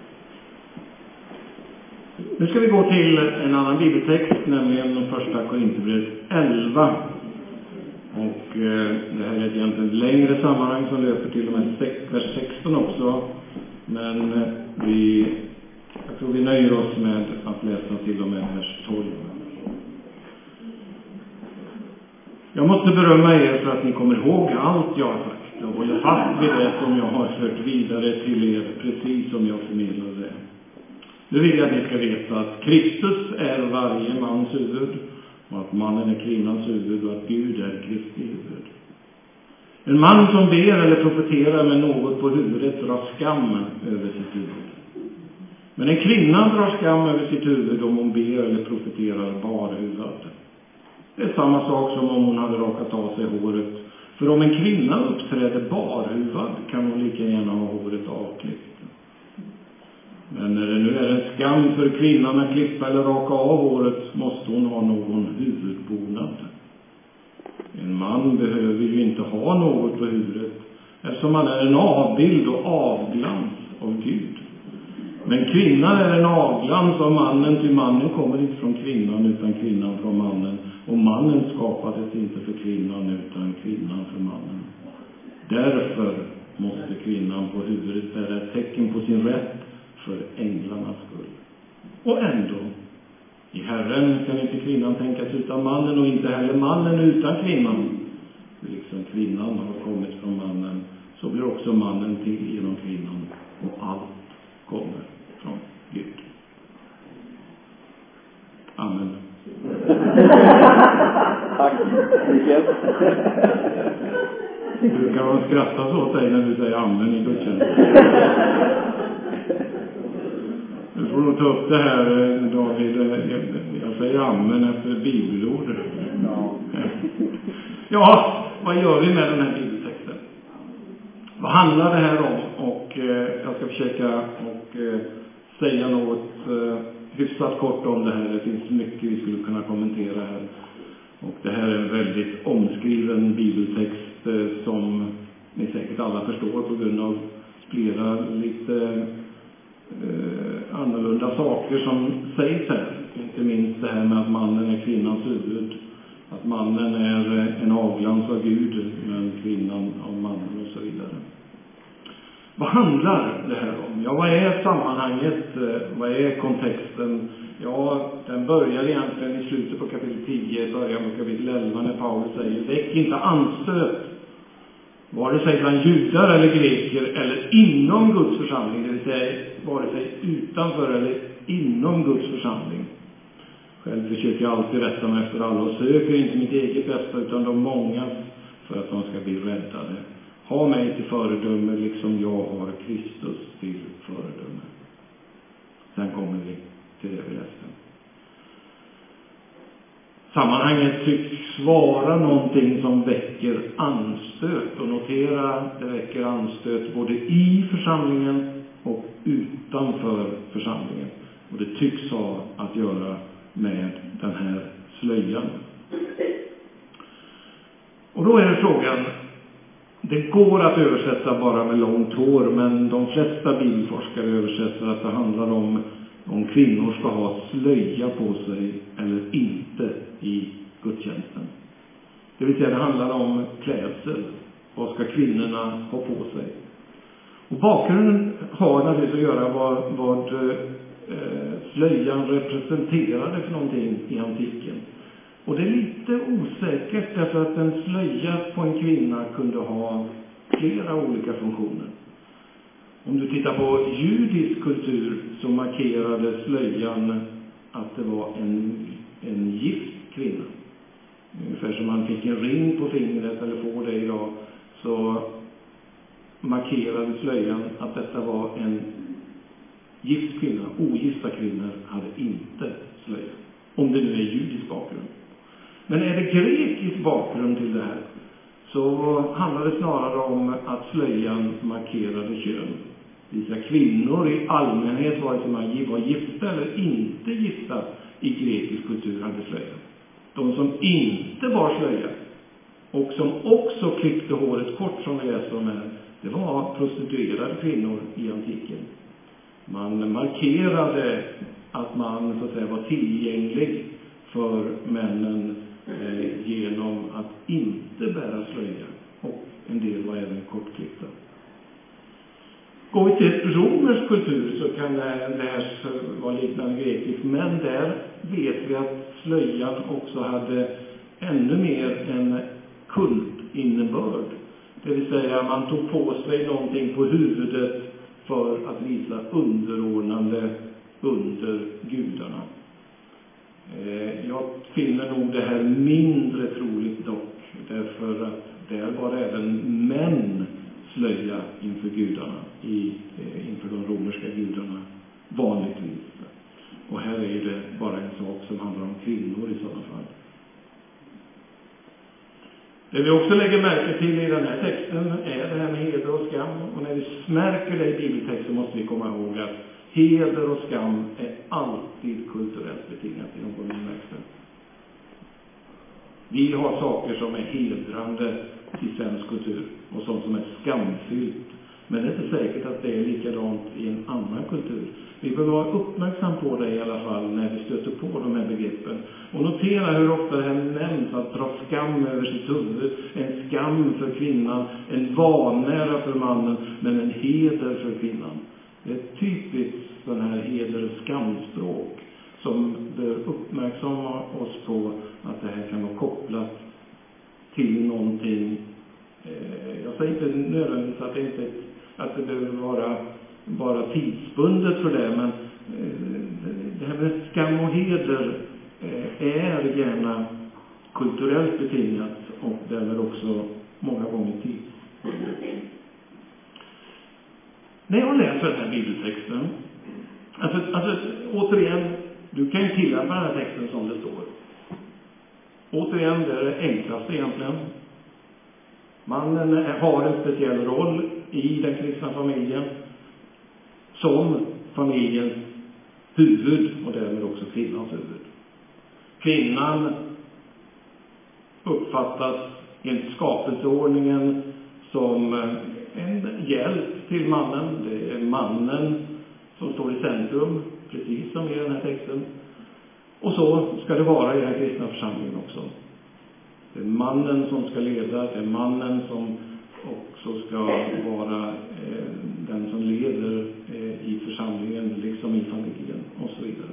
Nu ska vi gå till en annan bibeltext, nämligen de första Korinthierbrevet elva. Och eh, det här är ett egentligen längre sammanhang som löper till och med vers sexton också. Men eh, vi, jag tror vi nöjer oss med att läsa till och med vers tolv. Jag måste berömma er för att ni kommer ihåg allt jag har sagt och håller fast vid det som jag har fört vidare till er, precis som jag förmedlade det. Nu vill jag att ni ska veta att Kristus är varje mans huvud, och att mannen är kvinnans huvud och att Gud är Kristi huvud. En man som ber eller profeterar med något på huvudet drar skam över sitt huvud. Men en kvinna drar skam över sitt huvud om hon ber eller profeterar barhuvud. Det är samma sak som om hon hade rakat av sig håret. För om en kvinna uppträder barhuvud kan hon lika gärna ha håret avklippt. Men när det nu är en skam för kvinnan att klippa eller raka av håret måste hon ha någon huvudbonad. En man behöver ju inte ha något på huvudet eftersom han är en avbild och avglans av Gud. Men kvinnan är en avglans av mannen, till mannen kommer inte från kvinnan utan kvinnan från mannen. Och mannen skapades inte för kvinnan utan kvinnan för mannen. Därför måste kvinnan på huvudet bära ett tecken på sin rätt för änglarnas skull. Och ändå, i Herren kan inte kvinnan tänkas utan mannen och inte heller mannen utan kvinnan. Liksom kvinnan har kommit från mannen så blir också mannen till genom kvinnan och allt kommer från Gud. Amen. Tack, Mikael. Du kan man skratta så åt dig när du säger amen i gudstjänsten. Du får nog ta upp det här, David. Jag säger amen efter bibelord. Ja. Ja, vad gör vi med den här bibeltexten? Vad handlar det här om? Och eh, jag ska försöka och eh, säga något eh, hyfsat kort om det här. Det finns mycket vi skulle kunna kommentera här. Och det här är en väldigt omskriven bibeltext eh, som ni säkert alla förstår på grund av flera lite eh, annorlunda saker som sägs här. Inte minst det här med att mannen är kvinnans huvud. Att mannen är en avglans av Gud, men kvinnan av mannen och så vidare. Vad handlar det här om? Ja, vad är sammanhanget? Vad är kontexten? Ja, den börjar egentligen i slutet på kapitel tio, början på kapitel elva när Paulus säger: väck inte anstöt, vare sig bland judar eller greker eller inom Guds församling, det vill säga vare sig utanför eller inom Guds församling. Själv försöker jag alltid rätta mig efter alla och söker inte mitt eget bästa utan de mångas för att de ska bli räddade. Ha mig till föredöme liksom jag har Kristus till föredöme. Sen kommer vi till det vi läste. Sammanhanget tycks vara någonting som väcker anstöt. Och notera, det väcker anstöt både i församlingen och utanför församlingen. Och det tycks ha att göra med den här slöjan. Och då är det frågan, det går att översätta bara med långt hår, men de flesta bibelforskare översätter att det handlar om om kvinnor ska ha slöja på sig eller inte i gudstjänsten. Det vill säga det handlar om klädsel. Vad ska kvinnorna ha på sig? Och bakgrunden har naturligtvis att göra vad, vad eh, slöjan representerade för någonting i antiken. Och det är lite osäkert därför att en slöja på en kvinna kunde ha flera olika funktioner. Om du tittar på judisk kultur så markerade slöjan att det var en, en gift kvinna. Ungefär som man fick en ring på fingret eller får det idag, så markerade slöjan att detta var en gift kvinna. Ogifta kvinnor hade inte slöja. Om det nu är judisk bakgrund. Men är det grekisk bakgrund till det här så handlar det snarare om att slöjan markerade kön. Vissa kvinnor i allmänhet, vare sig man var gifta eller inte gifta i grekisk kultur, hade slöja. De som inte var slöja och som också klippte håret kort som vi läser om här, det var prostituerade kvinnor i antiken. Man markerade att man så att säga var tillgänglig för männen eh, genom att inte bära slöja, och en del var även kortklippta. Går vi till romersk kultur så kan det här vara liknande grekisk, men där vet vi att slöjan också hade ännu mer en kultinnebörd. Det vill säga man tog på sig någonting på huvudet för att visa underordnande under gudarna. Eh, jag finner nog det här mindre troligt dock, därför att där var även män slöja inför gudarna, i, eh, inför de romerska gudarna vanligtvis. Och här är det bara en sak som handlar om kvinnor i sådana fall. Det vi också lägger märke till i den här texten är det här med heder och skam. Och när vi märker det i bibeltexten måste vi komma ihåg att heder och skam är alltid kulturellt betingat i någon bemärkelse. Vi har saker som är hedrande i svensk kultur och sånt som är skamfyllt. Men det är inte säkert att det är likadant i en annan kultur. Vi bör vara uppmärksam på det i alla fall när vi stöter på de här begreppen. Och notera hur ofta det här nämns att dra skam över sitt huvud. En skam för kvinnan, en vanära för mannen, men en heder för kvinnan. Det är typiskt den här heder- och skamspråk som bör uppmärksamma oss på att det här kan vara kopplat till någonting. Jag säger inte nödvändigtvis att det inte att det behöver vara bara tidsbundet för det, men det här med skam och heder är gärna kulturellt betingat och därmed också många gånger tidsbundet. När jag läser den här bibeltexten, alltså, alltså återigen, du kan ju tillämpa den här texten som det står. Återigen, det är det enklaste egentligen. Mannen har en speciell roll i den kristna familjen som familjens huvud och därmed också kvinnans huvud. Kvinnan uppfattas enligt skapelseordningen som en hjälp till mannen. Det är mannen som står i centrum, precis som i den här texten. Och så ska det vara i den kristna församlingen också. Det är mannen som ska leda, det är mannen som också ska vara eh, den som leder eh, i församlingen, liksom i familjen och så vidare.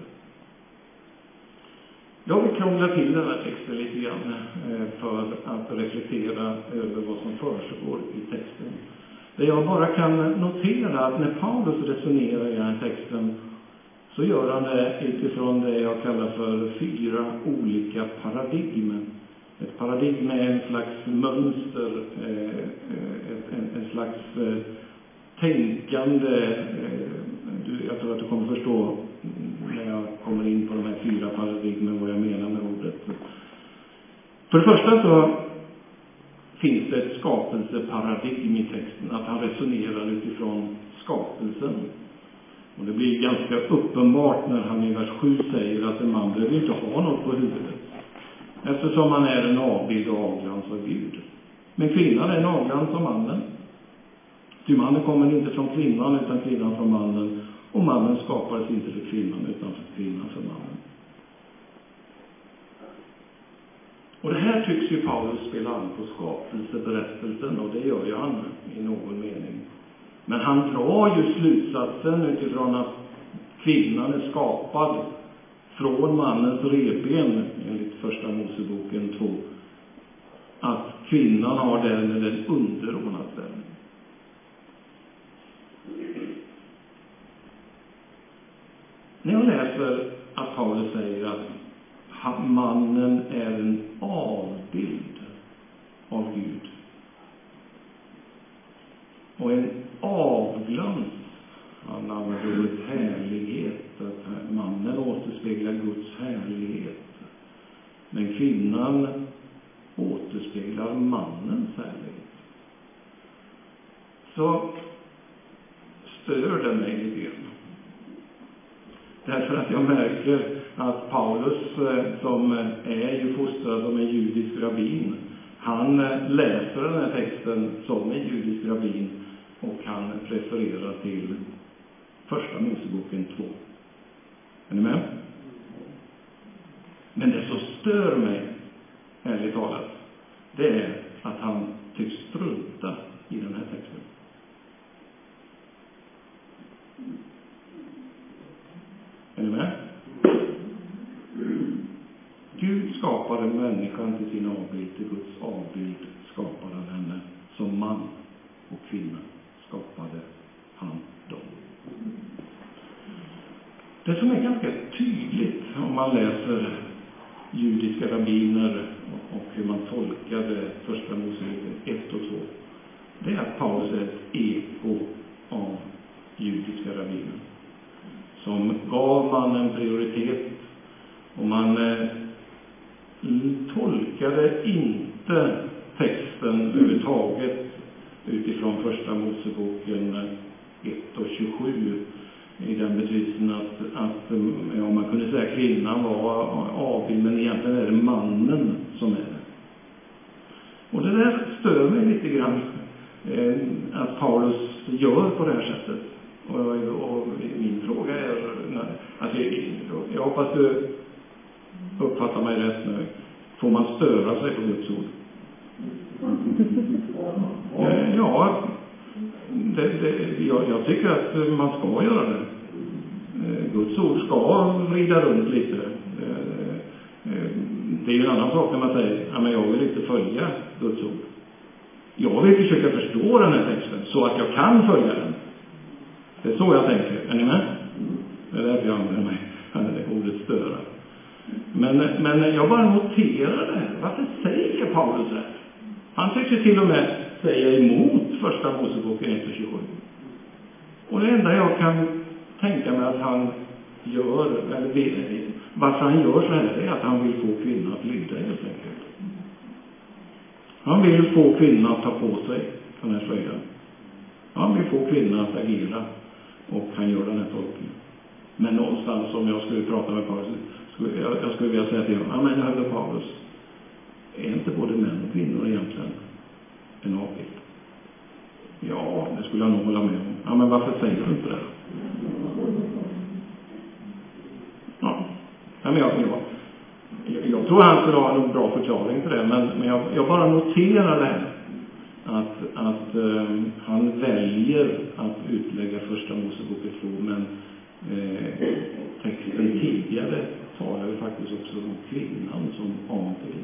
Jag vill krångla till den här texten lite grann eh, för att reflektera över vad som försiggår i texten. Det jag bara kan notera att när Paulus resonerar i den här texten så gör han det utifrån det jag kallar för fyra olika paradigmer. Ett paradigm är en slags mönster, ett, en, en slags tänkande. Jag tror att du kommer förstå när jag kommer in på de här fyra paradigmen vad jag menar med ordet. För det första så finns det ett skapelseparadigm i texten, att han resonerar utifrån skapelsen. Och det blir ganska uppenbart när han i vers sju säger att en man behöver inte ha något på huvudet, eftersom han är en avbild och avglans av Gud. Men kvinnan är en avglans av mannen. Ty mannen kommer inte från kvinnan utan kvinnan från mannen. Och mannen skapades inte för kvinnan utan för kvinnan för mannen. Och det här tycks ju Paulus spela an på skapelseberättelsen, och det gör ju han i någon mening. Men han drar ju slutsatsen utifrån att kvinnan är skapad från mannens revben, enligt första Moseboken två, att kvinnan har därmed en underordnad ställning. När jag läser att Paulus säger att mannen är en avbild av Gud och en avglans, han använder ordet härlighet, att mannen återspeglar Guds härlighet, men kvinnan återspeglar mannens härlighet, så stör det mig lite grann. Därför att jag märker att Paulus, som är ju fostrad som en judisk rabbin, han läser den här texten som en judisk rabbin och han refererar till första Moseboken två. Är ni med? Men det som stör mig, ärligt talat, det är att han tycks strunta i den här texten. Är ni med? Gud skapade människan till sin avbild, till Guds avbild skapade han henne. Som man och kvinna skapade han dem. Det som är ganska tydligt om man läser judiska rabbiner och hur man tolkade första Moseboken ett och två. Det är att Paulus är ett eko av judiska rabbiner. Som gav man en prioritet och man eh, tolkade inte texten överhuvudtaget utifrån första Moseboken ett och tjugosju i den betydelsen att, att ja, man kunde säga att kvinnan var avbild, men egentligen är det mannen som är det. Och det där stör mig lite grann eh, att Paulus gör på det här sättet. Och, och min fråga är, alltså, jag hoppas du uppfattar mig rätt nu. Får man störa sig på Guds ord? Eh, ja, det, det, jag, jag tycker att man ska göra det. Eh, Guds ord ska vrida runt lite. Eh, eh, det är ju en annan sak när man säger ja, men jag vill inte följa Guds ord. Jag vill försöka förstå den här texten så att jag kan följa den. Det är så jag tänker. Är ni med? Det är därför jag använder mig av det ordet störa. Men, men jag bara noterar det. Varför säger Paulus det? Han tycks ju till och med säga emot första Moseboken ett och tjugosju. Och det enda jag kan tänka mig att han gör, eller vill, varför han gör så här, är att han vill få kvinnan att lyda helt enkelt. Han vill få kvinnan att ta på sig den här slöjan. Han vill få kvinnan att agera, och han gör den här tolkningen. Men någonstans, om jag skulle prata med Paulus, skulle, jag, jag skulle vilja säga till honom, ja men jag hörde Paulus, är inte både män och kvinnor egentligen en avbild? Ja, det skulle jag nog hålla med om. Ja, men varför säger du inte det? Ja, ja men jag, jag, jag tror han skulle ha en bra förklaring till det, men, men jag, jag bara noterar det här. Att, att um, han väljer att utlägga första Moseboken två, men eh, texten tidigare talar ju faktiskt också om kvinnan som avbild.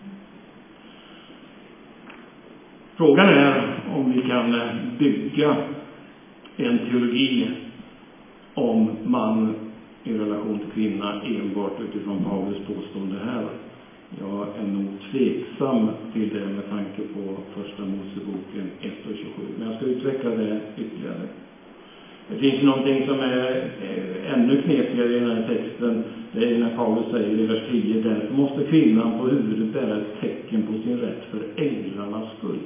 Frågan är om vi kan bygga en teologi om man i relation till kvinna enbart utifrån Paulus påstående här. Jag är nog tveksam till det med tanke på första Moseboken ett och tjugosju. Men jag ska utveckla det ytterligare. Det finns någonting som är ännu knepigare i den här texten. Det är när Paulus säger i vers tio: därför måste kvinnan på huvudet bära ett tecken på sin rätt för änglarnas skull.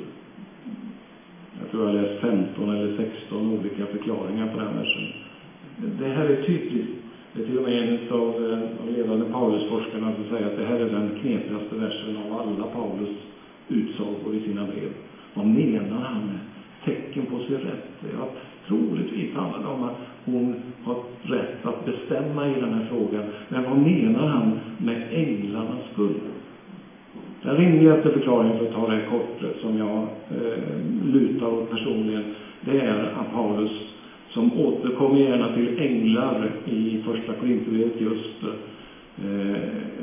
Jag tror jag har läst femton eller sexton olika förklaringar på den här versen. Det här är typiskt. Det är till och med en av de ledande Paulusforskarna som säger att det här är den knepigaste versen av alla Paulus utsagor i sina brev. Vad menar han med tecken på sin rätt? Ja, troligtvis handlar det om att hon har rätt att bestämma i den här frågan. Men vad menar han med änglarnas skull? Den rimligaste förklaringen, för att ta det kort, som jag eh, lutar åt personligen, det är att Paulus, som återkommer gärna till änglar i första Korinthierbrevet just, eh,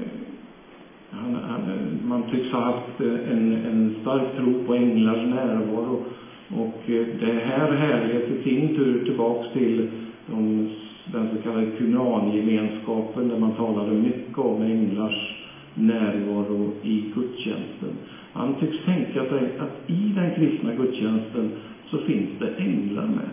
han, han, man tycks ha haft en, en stark tro på änglars närvaro, och det här härleds i sin tur tillbaks till de, den så kallade Qumran-gemenskapen, där man talade mycket om änglars närvaro i gudstjänsten. Han tycks tänka sig att i den kristna gudstjänsten så finns det änglar med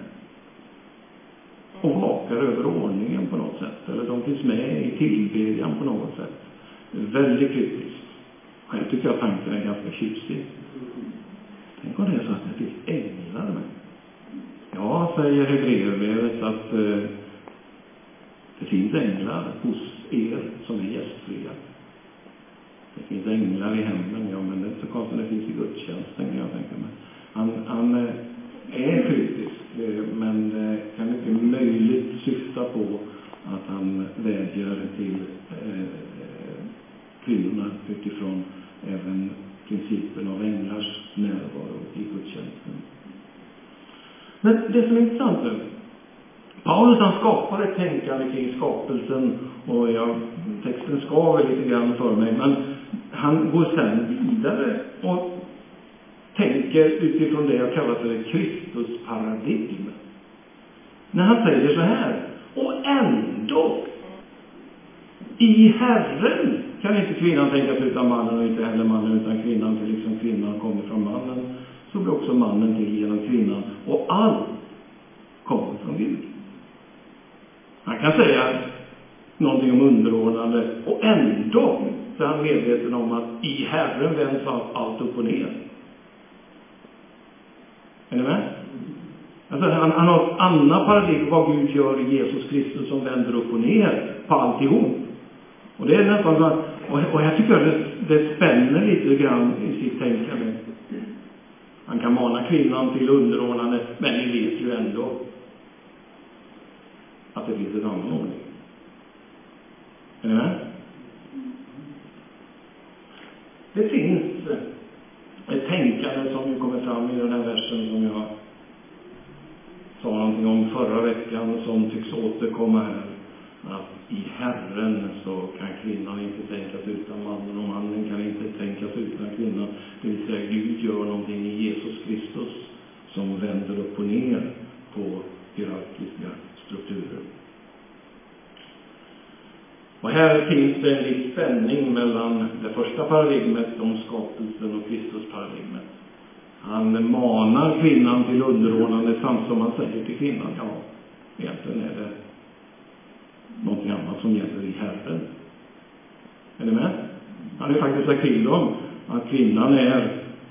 och vakar över ordningen på något sätt, eller de finns med i tillbedjan på något sätt. Väldigt kryptiskt. Själv tycker jag tanken är ganska tjusig. Tänk om det är så att det finns änglar med. Ja, säger Hebreerbrevet att eh, det finns änglar hos er som är gästfria. Det finns änglar i hemmen, ja, men det är inte så konstigt, det finns i gudstjänsten, kan jag tänka mig. Han, han är kryptisk, men det kan mycket möjligt syfta på att han vädjar till eh, kvinnorna utifrån även principen av änglars närvaro i gudstjänsten. Men det som är intressant nu, Paulus han skapar ett tänkande kring skapelsen, och jag, texten skaver lite grann för mig, men han går sen vidare och tänker utifrån det jag kallar för ett Kristusparadigm. När han säger så här: och ändå i Herren kan inte kvinnan tänkas utan mannen och inte heller mannen utan kvinnan, till liksom kvinnan kommer från mannen, så blir också mannen till genom kvinnan. Och allt kommer från Gud. Han kan säga någonting om underordnande och ändå så är han medveten om att i Herren vänds allt upp och ner. Är ni med? Alltså han, han har ett annat paradigm vad Gud gör i Jesus Kristus som vänder upp och ner på alltihop. Och det är nästan så att, och, och jag tycker det, det spänner lite grann i sitt tänkande. Han kan mana kvinnan till underordnande, men ni vet ju ändå att det finns en annan ordning. Är ni med? Det finns ett tänkande som ju kommer fram i den här versen som jag sa någonting om förra veckan, som tycks återkomma här. Att i Herren så kan kvinnan inte tänkas utan mannen och mannen kan inte tänkas utan kvinnan. Det vill säga Gud gör någonting i Jesus Kristus som vänder upp och ner på hierarkiska strukturer. Och här finns det en viss spänning mellan det första paradigmet om skapelsen och Kristus paradigmet. Han manar kvinnan till underordnande samt som han säger till kvinnan, ja, egentligen är det någonting annat som gäller i Herren. Är ni med? Han har faktiskt sagt till dem att kvinnan är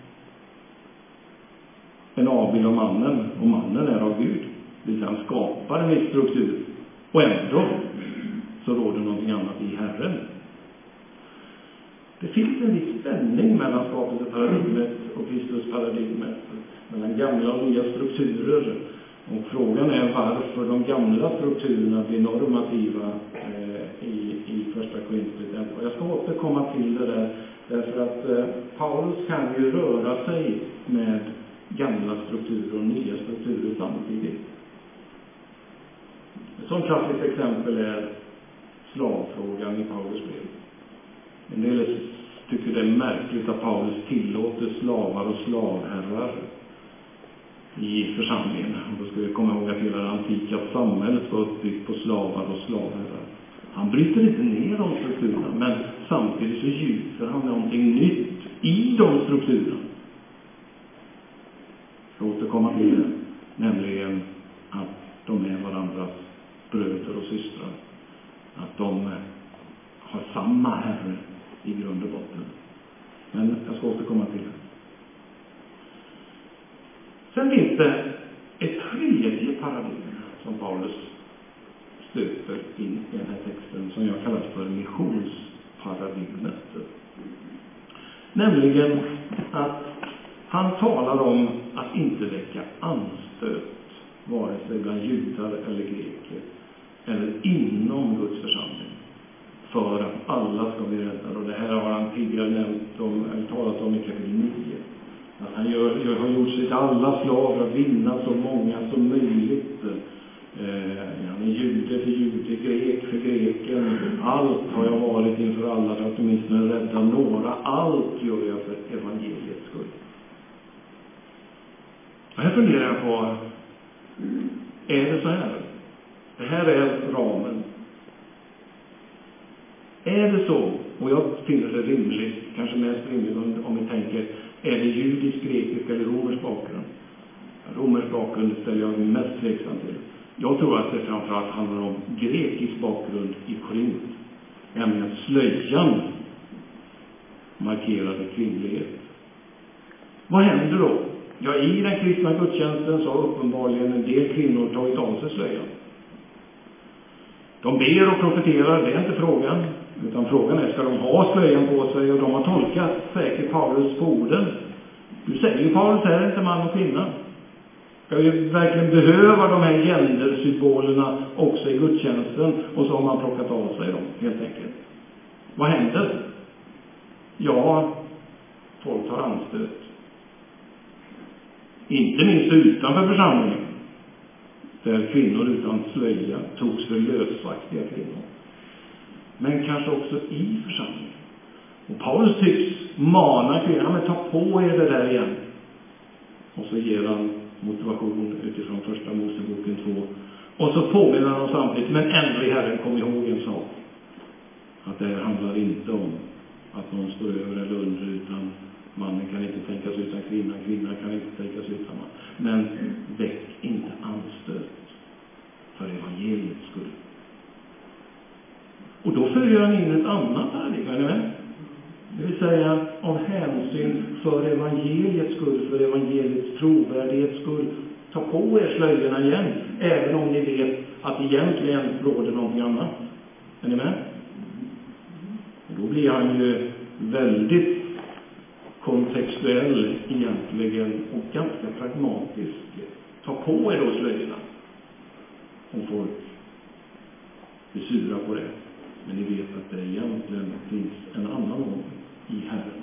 en avbild av mannen och mannen är av Gud. Det vill säga han skapar en viss struktur och ändå så råder någonting annat i Herren. Det finns en viss spänning mellan skapelseparadigmet och Kristusparadigmet, mellan gamla och nya strukturer. Och frågan är varför de gamla strukturerna blir normativa eh, i, i första Korinthierbrevet. Och jag ska återkomma till det där, därför att eh, Paulus kan ju röra sig med gamla strukturer och nya strukturer samtidigt. Ett sådant klassiskt exempel är slavfrågan i Paulus brev. En del tycker det är märkligt att Paulus tillåter slavar och slavherrar i församlingen. Och då ska vi komma ihåg att hela det antika samhället var uppbyggt på slavar och slavherrar. Han bryter inte ner de strukturerna, men samtidigt så gjuter han någonting nytt i de strukturerna. Jag ska återkomma till det, nämligen att de är varandras bröder och systrar. Att de har samma Herre i grund och botten. Men jag ska återkomma till det. Sen finns det ett tredje paradigm som Paulus stöper in i den här texten som jag kallar för missionsparadigmet. Nämligen att han talar om att inte väcka anstöt vare sig bland judar eller greker eller inom Guds församling för att alla ska bli räddade. Och det här har han tidigare nämnt om, eller talat om i kapitel nio. Att han gör, gör, har gjort sig till alla slag för att vinna så många som möjligt. Eh, han är jude för jude, grek för greken. Allt har jag varit inför alla för att åtminstone rädda några. Allt gör jag för evangeliets skull. Och här funderar jag på, är det så här? Det här är ramen. Är det så, och jag finner det rimligt, kanske mest rimligt om, om vi tänker, är det judisk, grekisk eller romersk bakgrund? Romersk bakgrund ställer jag mig mest tveksam till. Jag tror att det framförallt handlar om grekisk bakgrund i Korint. Nämligen slöjan markerade kvinnlighet. Vad händer då? Ja, i den kristna gudstjänsten så har uppenbarligen en del kvinnor tagit av sig slöjan. De ber och profeterar, det är inte frågan. Utan frågan är, ska de ha slöjan på sig? Och de har tolkat säkert Paulus på orden. Du säger ju Paulus här är inte man och kvinna. Ska vi verkligen behöva de här gendersymbolerna också i gudstjänsten? Och så har man plockat av sig dem, helt enkelt. Vad händer? Ja, folk tar anstöt. Inte minst utanför församlingen. Där kvinnor utan slöja togs för lösaktiga kvinnor. Men kanske också i församlingen. Och Paulus tycks mana kvinnan, men ta på er det där igen. Och så ger han motivation utifrån första Moseboken två. Och så påminner han oss samtidigt, men ändå Herren, kom ihåg en sak. Att det här handlar inte om att någon står över eller under, utan mannen kan inte tänkas utan kvinna, kvinna kan inte tänkas utan man. Men väck inte anstöt för evangeliets skull. Och då följer han in ett annat paradigm, det vill säga av hänsyn för evangeliets skull, för evangeliets trovärdighets skull. Ta på er slöjorna igen, även om ni vet att egentligen råder någonting annat. Är ni med? Och då blir han ju väldigt kontextuell egentligen och ganska pragmatisk. Ta på er då slöjorna. Om folk är sura på det. Men ni vet att det egentligen finns en annan ordning i Herren.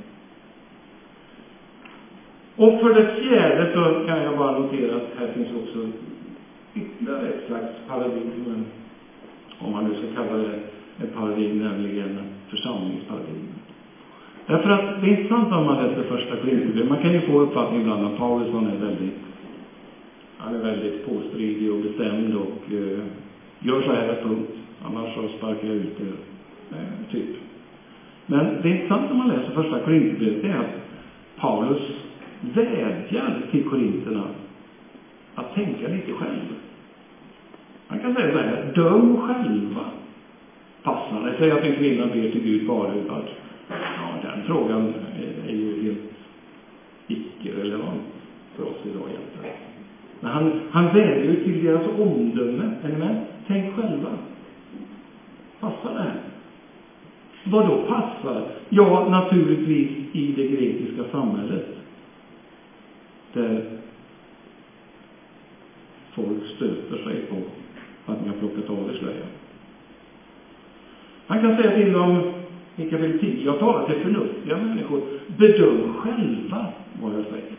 Och för det fjärde så kan jag bara notera att här finns också ytterligare ett slags paradigm, om man nu ska kalla det ett paradigm, nämligen församlingsparadigm. Därför att det är intressant om man läser första Korinthierbrevet. Man kan ju få uppfattning ibland att Paulus är väldigt, han är väldigt påstridig och bestämd och eh, gör så här punkt. Annars så sparkar jag ut det, eh, typ. Men det är intressant om man läser första Korinthierbrevet är att Paulus vädjar till korinterna att tänka lite själv. Man kan säga så här: döm själva. Passar det sig att en kvinna ber till Gud bara att ja, den frågan är ju helt icke-relevant för oss idag egentligen. Men han, han vädjar till deras omdöme. Är ni med? Tänk själva. Passar det här? Vad då passar? Ja, naturligtvis i det grekiska samhället. Där folk stöter sig på att man har plockat av det slöja. Han kan säga till dem i kapitel tio, jag talar till förnuftiga människor, bedöm själva vad jag säger.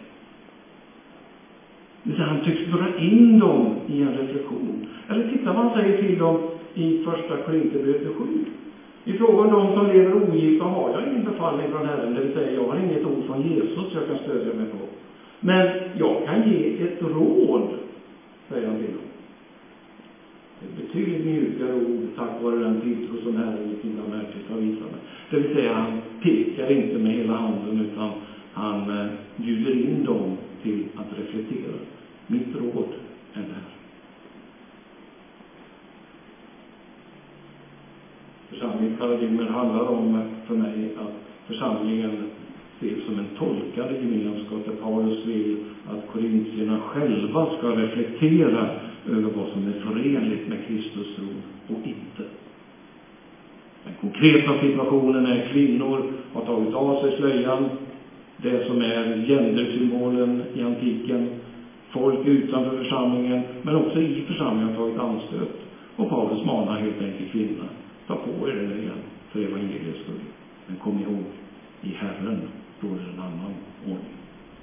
Så han tycks dra in dem i en reflektion. Eller titta vad han säger till dem i första Korinthierbrevet sju. I fråga om de som lever ogifta har jag ingen befallning från Herren, det vill säga jag har inget ord från Jesus jag kan stödja mig på. Men jag kan ge ett råd, säger han till dem. Ett betydligt mjukare ord tack vare den tilltro som Herren i sin barmhärtighet har visat mig. Det vill säga han pekar inte med hela handen utan han eh, bjuder in dem till att reflektera. Mitt råd är det här. Församlingsparadigmen handlar om för mig att församlingen ses som en tolkande gemenskap där Paulus vill att korintierna själva ska reflektera över vad som är förenligt med Kristus tro och inte. Den konkreta situationen är kvinnor har tagit av sig slöjan, det som är gendersymbolen i antiken, folk utanför församlingen men också i församlingen har tagit anstöt. Och Paulus manar helt enkelt kvinnorna, ta på er det igen för evangeliets skull. Men kom ihåg, i Herren råder en annan ordning.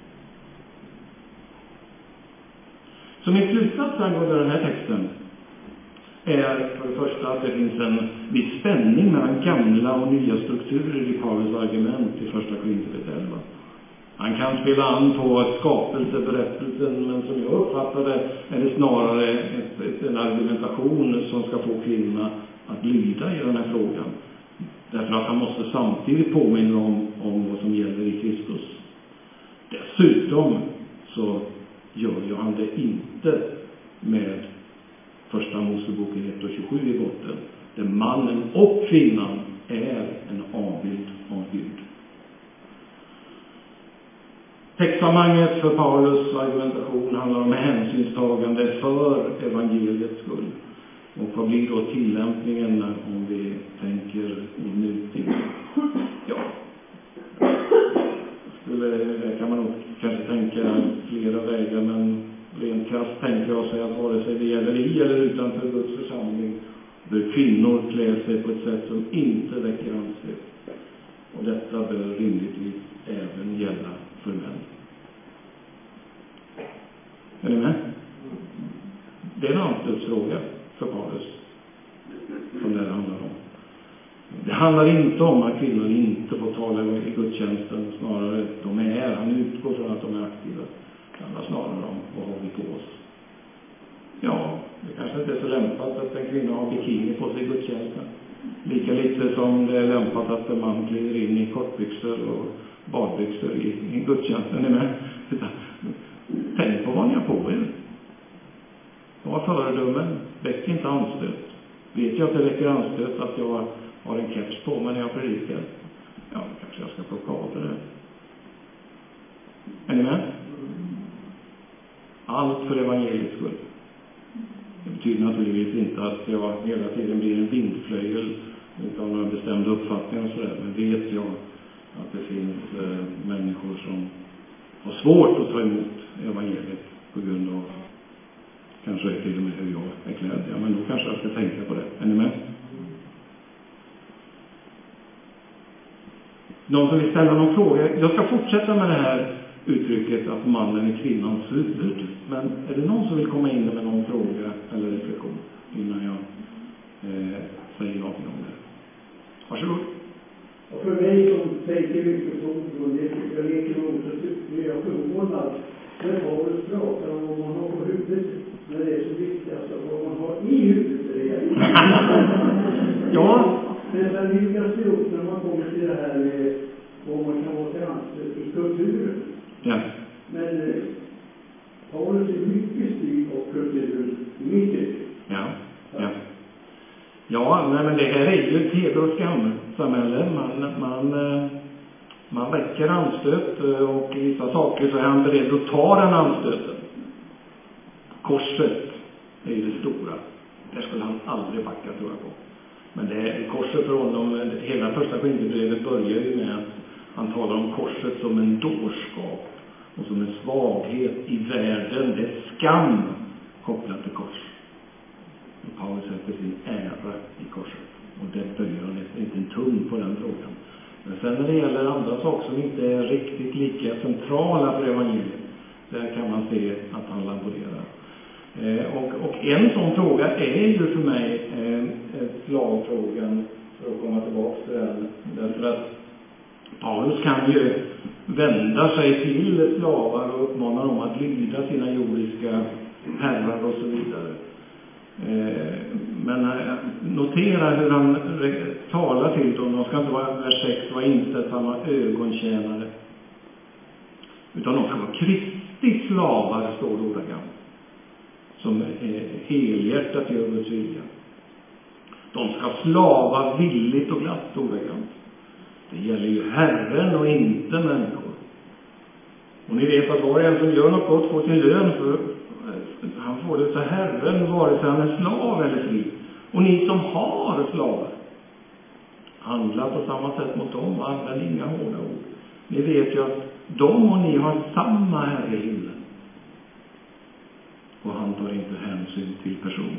Så min slutsats angående den här texten är för det första att det finns en viss spänning mellan gamla och nya strukturer i Paulus argument i första Korinthierbrevet elva. Han kan spela an på skapelseberättelsen, men som jag uppfattar det är det snarare ett, ett, en argumentation som ska få kvinnorna att lyda i den här frågan. Därför att han måste samtidigt påminna om, om vad som gäller i Kristus. Dessutom så gör ju han det inte med första Moseboken ett och tjugosju i botten. Där mannen och kvinnan är en avbild av Gud. Textsammanhanget för Paulus argumentation handlar om hänsynstagande för evangeliets skull. Och vad blir då tillämpningen om vi tänker i nutid? Ja, skulle, där kan man nog kanske tänka flera vägar, men rent krasst tänker jag säga att vare sig det gäller i eller utanför Guds församling bör kvinnor klä sig på ett sätt som inte väcker anstöt. Och detta bör rimligtvis även gälla för män. Är ni med? Det är en anstötsfråga för Paulus som det handlar om. Det handlar inte om att kvinnor inte får tala i gudstjänsten, snarare de är, han utgår från att de är aktiva. Det handlar snarare om vad har vi på oss. Ja, det kanske inte är så lämpat att en kvinna har bikini på sig i gudstjänsten. Lika lite som det är lämpat att en man kliver in i kortbyxor och badbyxor i, i gudstjänsten. Är med? Tänk på vad ni har på er. Var föredömen. Väck inte anstöt. Vet jag att det väcker anstöt att jag har en keps på mig när jag predikar? Ja, kanske jag ska plocka av det där. Är ni med? Allt för evangeliets skull. Det betyder naturligtvis inte att jag hela tiden blir en vindflöjel utan några bestämda uppfattningar och sådär. Men vet jag att det finns eh, människor som har svårt att ta emot evangeliet på grund av kanske till och med hur jag är klädd. Ja, men då kanske jag ska tänka på det. Är ni med? Någon som vill ställa någon fråga? Jag ska fortsätta med det här uttrycket att mannen är kvinnans huvud. Men är det någon som vill komma in med någon fråga eller reflektion innan jag eh, säger något om det? Varsågod. Och för mig som tänker mycket på ord och det jag leker med ord så tycker jag förvånad när Paulus pratar om vad man har på huvudet när det är så viktigast att vad man har i huvudet är det. Ja. Men sen vilkas det upp när man kommer till det här med vad man kan vara till anstöt i kulturen. Ja. Men eh, Paulus är mycket styrd av kulturen mycket. Ja. Ja. Ja, nej, men det här är ju ett heder- och skamsamhälle. Man, man, man väcker anstöt och i vissa saker så är han beredd att ta den anstöten. Korset är ju det stora. Det skulle han aldrig backa, tror jag på. Men det är korset för honom, hela första Korinthierbrevet börjar ju med att han talar om korset som en dårskap och som en svaghet i världen. Det är skam kopplat till kors. Och Paulus sätter sin ära i korset. Och det böjer han inte en tung på den frågan. Men sen när det gäller andra saker som inte är riktigt lika centrala för evangeliet, där kan man se att han laborerar. Eh, och, och en sån fråga är ju för mig eh, slavfrågan, för att komma tillbaka till den. Därför att Paulus kan ju vända sig till slavar och uppmana dem att lyda sina jordiska herrar och så vidare. Men notera hur han talar till dem. De ska inte vara, vers sex, vara inställsamma ögontjänare. Utan de ska vara Kristi slavar, står det ordagrant. Som är helhjärtat gör Guds vilja. De ska slava villigt och glatt, ordagrant. Det gäller ju Herren och inte människor. Och ni vet att var och en som gör något gott får sin lön för han får det för Herren, vare sig han är slav eller fri. Och ni som har slavar, handla på samma sätt mot dem och använd inga hårda ord. Ni vet ju att de och ni har samma Herre i himlen. Och han tar inte hänsyn till person.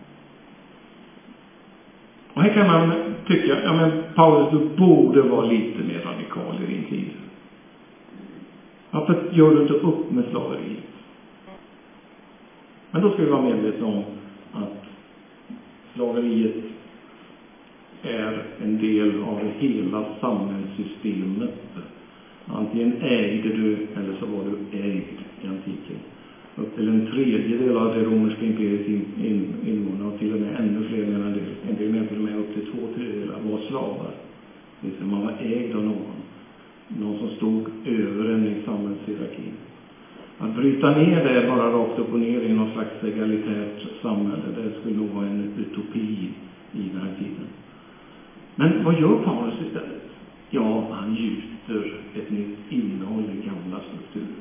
Och här kan man tycka, ja men Paulus, du borde vara lite mer radikal i din tid. Varför gör du inte upp med slaveriet? Men då ska vi vara medvetna om att slaveriet är en del av hela samhällssystemet. Antingen ägde du eller så var du ägd i antiken. Upp till en tredjedel av det romerska imperiets in, in, invånare och till och med ännu fler än en del. En del med till och med upp till två tredjedelar var slavar. Det vill säga man var ägd av någon. Någon som stod över en i samhällshierarkin. Att bryta ner det bara rakt upp och ner i någon slags egalitärt samhälle, det skulle nog vara en utopi i den här tiden. Men vad gör Paulus istället? Ja, han gjuter ett nytt innehåll i gamla strukturer.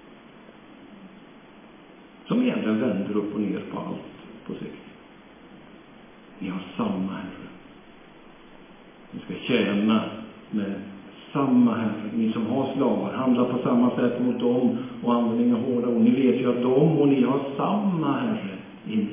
Som egentligen vänder upp och ner på allt på sikt. Ni har samma Herre. Ni ska tjäna med samma Herre. Ni som har slavar, handlar på samma sätt mot dem och använder inga hårda ord. Ni vet ju att de och ni har samma Herre inne.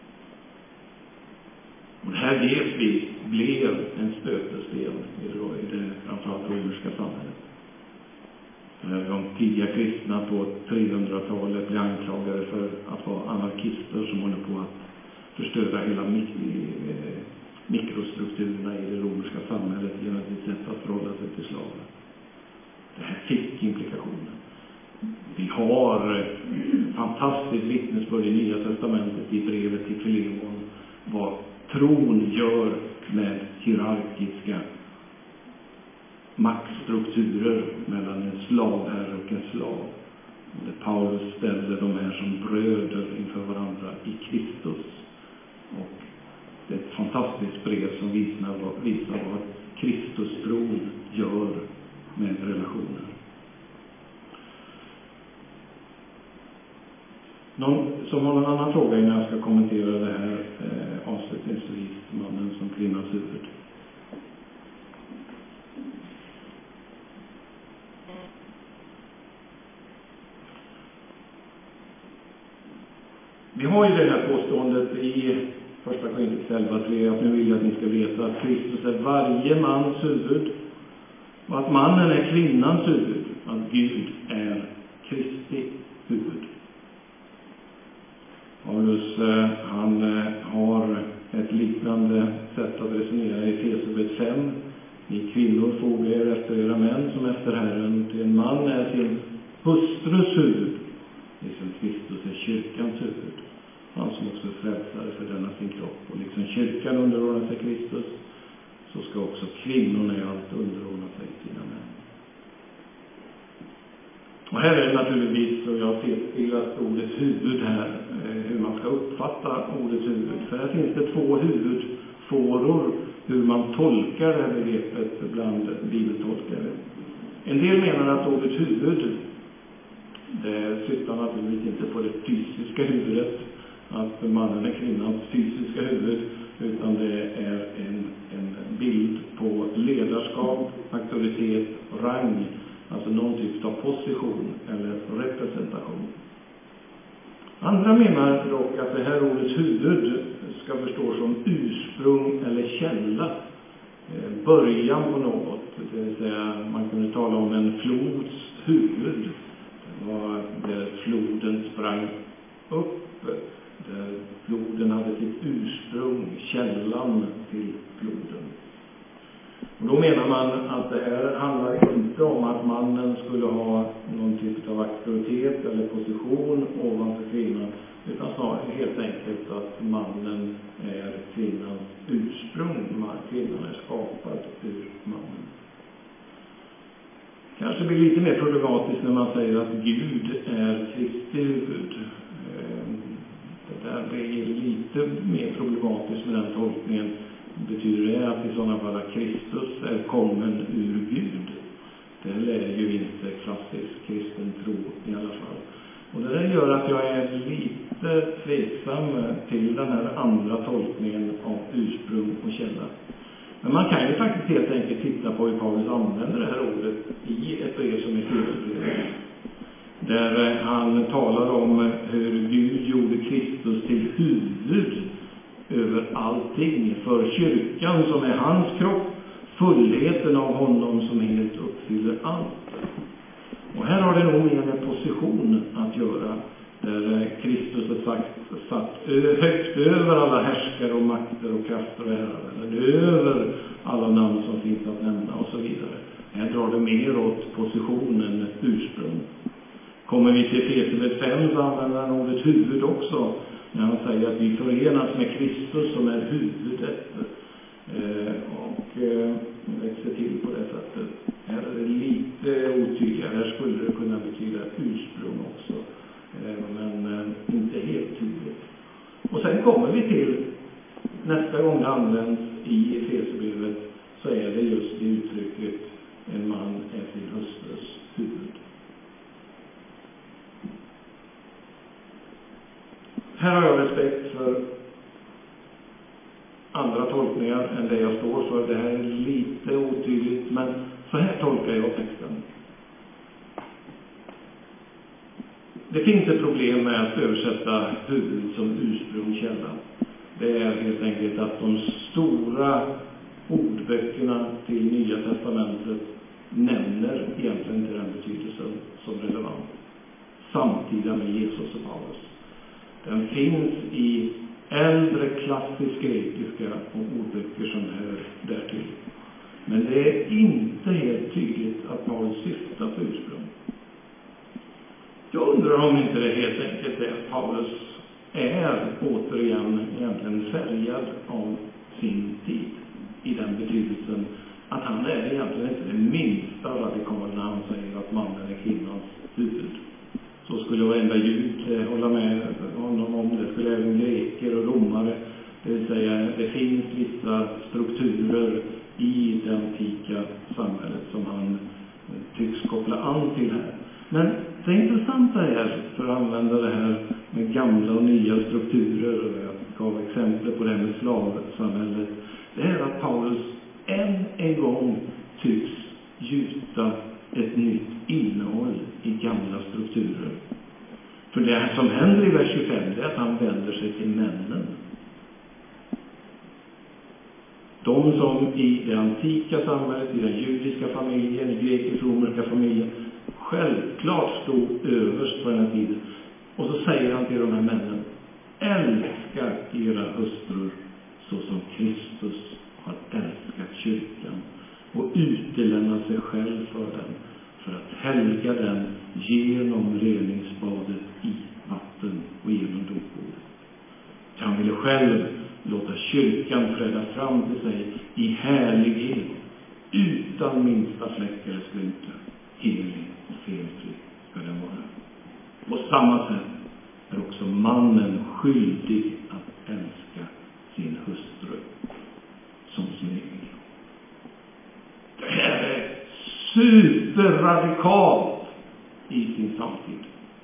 Och det här vet vi blev en stötesten i det, det framförallt romerska samhället. De tidiga kristna på trehundratalet blev anklagade för att vara anarkister som håller på att förstöra hela mik- mikrostrukturerna i det romerska samhället genom sitt sätt att förhålla sig till slavar. Det här fick implikationer. Vi har fantastiskt vittnesbörd i Nya testamentet i brevet till Filemon vad tron gör med hierarkiska maktstrukturer mellan en slavherre och en slav. Och där Paulus ställer de här som bröder inför varandra i Kristus. Och det är ett fantastiskt brev som visar vad, visar vad Kristustron gör med relationer. Någon som har någon annan fråga innan jag ska kommentera det här eh, avslutningsvis, mannen som kvinnans huvud. Vi har ju det här påståendet i första Korinthierbrevet elva tre att nu vill jag att ni ska veta att Kristus är varje mans huvud och att mannen är kvinnans huvud, att Gud är Kristi huvud. Paulus han har ett liknande sätt att resonera i Efesierbrevet fem. Ni kvinnor fogar er efter era män som efter Herren, till en man är sin hustrus huvud, liksom Kristus är kyrkans huvud. Han som också är frälsare för denna sin kropp. Och liksom kyrkan underordnar sig Kristus, så ska också kvinnorna i allt underordna sig sina män. Och här är det naturligtvis, och jag har tillstillat ordet huvud här, hur man ska uppfatta ordet huvud. För här finns det två huvudfåror hur man tolkar det här begreppet bland bibeltolkare. En del menar att ordet huvud, det syftar naturligtvis inte på det fysiska huvudet, att mannen är kvinnans fysiska huvud, utan det är en, en bild på ledarskap, auktoritet, rang, alltså någon typ av position eller representation. Andra menar dock att det här ordet huvud ska förstås som ursprung eller källa, eh, början på något. Det vill säga, man kunde tala om en flods huvud. Det var där floden sprang upp, där floden hade sitt ursprung, källan till floden. Och då menar man att det här handlar inte om att mannen skulle ha någon typ av auktoritet eller position ovanför kvinnan, utan snarare helt enkelt att mannen är kvinnans ursprung. Kvinnan är skapad ur mannen. Kanske blir lite mer problematiskt när man säger att Gud är Kristi huvud. Det där blir lite mer problematiskt med den tolkningen. Betyder det att i sådana fall att Kristus är kommen ur Gud? Det lär ju inte klassisk kristen tro i alla fall. Och det där gör att jag är lite tveksam till den här andra tolkningen av ursprung och källa. Men man kan ju faktiskt helt enkelt titta på hur Paulus använder det här ordet i ett brev som är Efesierbrevet. Där han talar om hur Gud gjorde Kristus till huvud över allting för kyrkan som är hans kropp, fullheten av honom som helt uppfyller allt. Och här har det nog med en position att göra, där Kristus är sagt, satt högt över alla härskare och makter och krafter och herrar, eller över alla namn som finns att nämna och så vidare. Här drar det mer åt positionen ursprung. Kommer vi till Efesierbrevet fem så använder han ordet huvud också, när han säger att vi förenas med Kristus som är huvudet, eh, och eh, växer till på det sättet. Här är det lite otydligare. Här skulle det kunna betyda ursprung också, eh, men eh, inte helt tydligt. Och sen kommer vi till nästa gång det används i Efesierbrevet, så är det just det uttrycket en man är sin hustrus huvud. Här har jag respekt för andra tolkningar än det jag står för. Det här är lite otydligt, men så här tolkar jag texten. Det finns ett problem med att översätta huvud som ursprungskälla. Det är helt enkelt att de stora ordböckerna till Nya testamentet nämner egentligen inte den betydelsen som relevant. Samtida med Jesus och Paulus. Den finns i äldre klassisk grekiska och ordböcker som hör därtill. Men det är inte helt tydligt att Paulus syftar på ursprung. Jag undrar om inte det helt enkelt är att Paulus är återigen egentligen färgad av sin tid. I den betydelsen att han är egentligen inte det minsta radikal när han säger att mannen är kvinnans huvud. Så skulle varenda jud hålla med honom om. Det skulle även greker och romare. Det vill säga, det finns vissa strukturer i det antika samhället som han tycks koppla an till här. Men det intressanta är, för att använda det här med gamla och nya strukturer, och jag gav exempel på det här med slavsamhället, det är att Paulus än en gång tycks gjuta ett nytt innehåll i gamla strukturer. För det som händer i vers tjugofem är att han vänder sig till männen. De som i det antika samhället, i den judiska familjen, i grekisk-romerska familjen, självklart stod överst på den här tiden. Och så säger han till de här männen: älska era hustrur så som Kristus har älskat kyrkan och utelämna sig själv för den, för att helga den genom reningsbadet i vatten och genom dopbordet. Han ville själv låta kyrkan träda fram till sig i härlighet, utan minsta fläck eller skryta. Helig och felfri ska den vara. På samma sätt är också mannen skyldig att älska sin hustru som sin egen. Det här är superradikalt i sin samtid.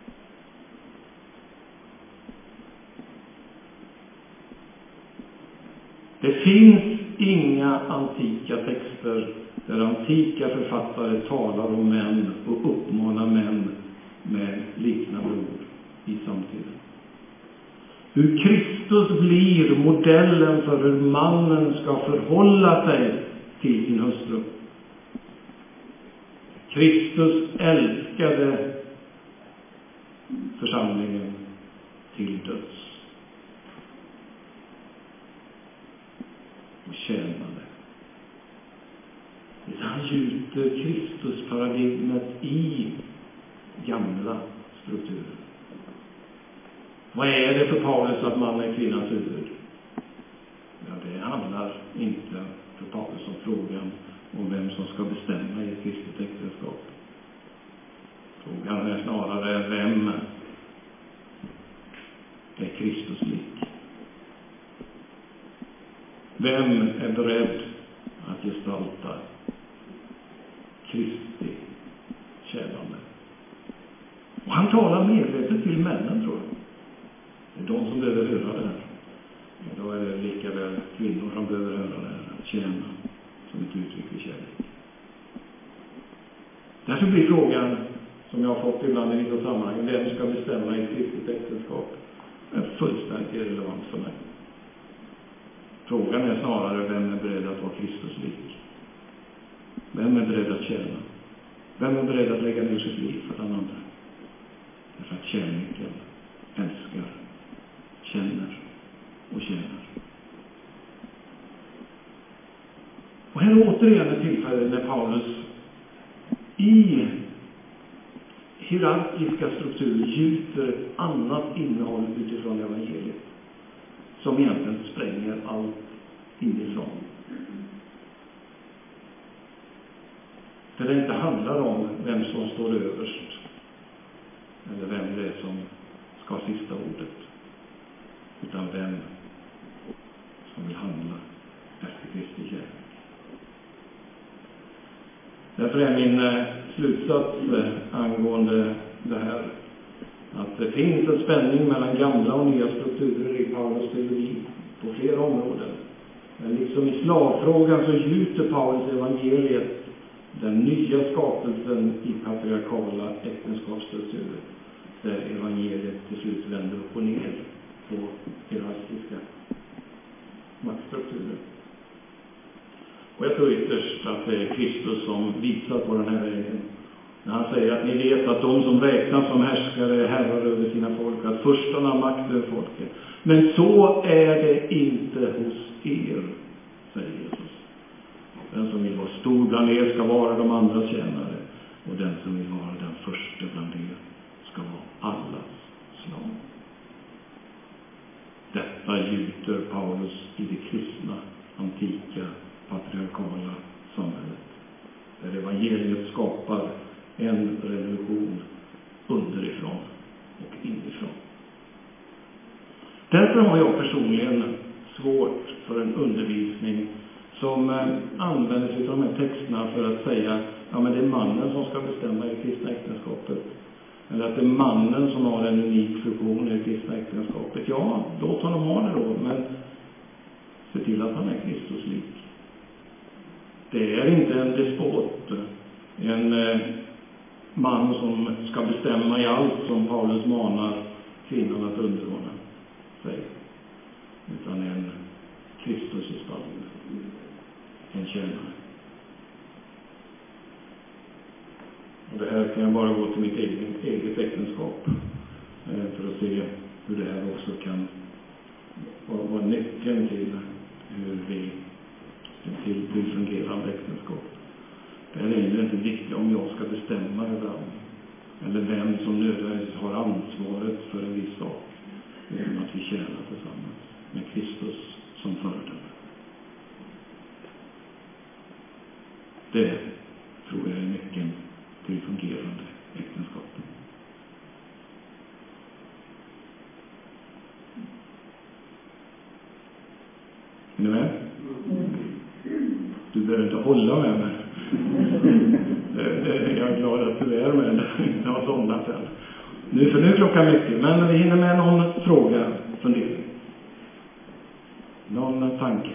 Det finns inga antika texter där antika författare talar om män och uppmanar män med liknande ord i samtiden. Hur Kristus blir modellen för hur mannen ska förhålla sig till sin hustru. Kristus älskade församlingen till döds och tjänade. Han gjuter Kristus-paradigmet i gamla strukturer. Vad är det för Paulus att man är kvinnans huvud? Ja, det handlar inte för Paulus om frågan om vem som ska bestämma i ett kristet äktenskap. Frågan är snarare vem är Kristus lik? Vem är beredd att gestalta Kristi tjänande? Och han talar medvetet till männen, tror jag. Det är de som behöver höra det här. Och då är det lika väl kvinnor som behöver höra det här. Att tjäna som ett uttryck för kärlek. Därför blir frågan, som jag har fått ibland i vissa sammanhang, vem ska bestämma i ett kristet äktenskap, är fullständigt irrelevant för mig. Frågan är snarare vem är beredd att vara Kristus lik. Vem är beredd att tjäna? Vem är beredd att lägga ner sitt liv för den andra? Därför att kärleken älskar, känner och tjänar. Och här är återigen ett tillfälle när Paulus i hierarkiska strukturer gjuter ett annat innehåll utifrån evangeliet som egentligen spränger allt inifrån. För det inte handlar om vem som står överst eller vem det är som ska ha sista ordet, utan vem som vill handla efter Kristi kärlek. Därför är min eh, slutsats eh, angående det här att det finns en spänning mellan gamla och nya strukturer i Paulus teologi på flera områden. Men liksom i slavfrågan så gjuter Paulus evangeliet den nya skapelsen i patriarkala äktenskapsstrukturer, där evangeliet till slut vänder upp och ner på hierarkiska maktstrukturer. Och jag tror ytterst att det är Kristus som visar på den här vägen. När han säger att ni vet att de som räknas som härskare är herrar över sina folk, att förstarna har makt över folket. Men så är det inte hos er, säger Jesus. Den som vill vara stor bland er ska vara de andra tjänare, och den som vill vara den första bland er ska vara allas slav. detta gjuter Paulus i det kristna, antika, patriarkala samhället. Där evangeliet skapar en revolution underifrån och inifrån. Därför har jag personligen svårt för en undervisning som eh, använder sig av de här texterna för att säga ja men det är mannen som ska bestämma i det kristna äktenskapet. Eller att det är mannen som har en unik funktion i det kristna äktenskapet. Ja, låt honom ha det då, men se till att han är Kristuslik. Det är inte en despot, en eh, man som ska bestämma i allt som Paulus manar kvinnan att underordna sig. Utan en Kristusgestalt, en tjänare. Och det här kan jag bara gå till mitt eget, eget äktenskap eh, för att se hur det här också kan vara, vara nyckeln till hur vi till, till fungerande äktenskap. Det här är inte viktigt om jag ska bestämma över allt eller vem som nödvändigtvis har ansvaret för en viss sak, utan att vi tjänar tillsammans med Kristus som föredöme. Det tror jag är nyckeln till fungerande äktenskap. Är ni med? Du behöver inte hålla med mig. Jag är glad att du är med. Jag har somnat sen. Nu för nu är klockan mycket, men vi hinner med någon fråga, fundering. Någon tanke.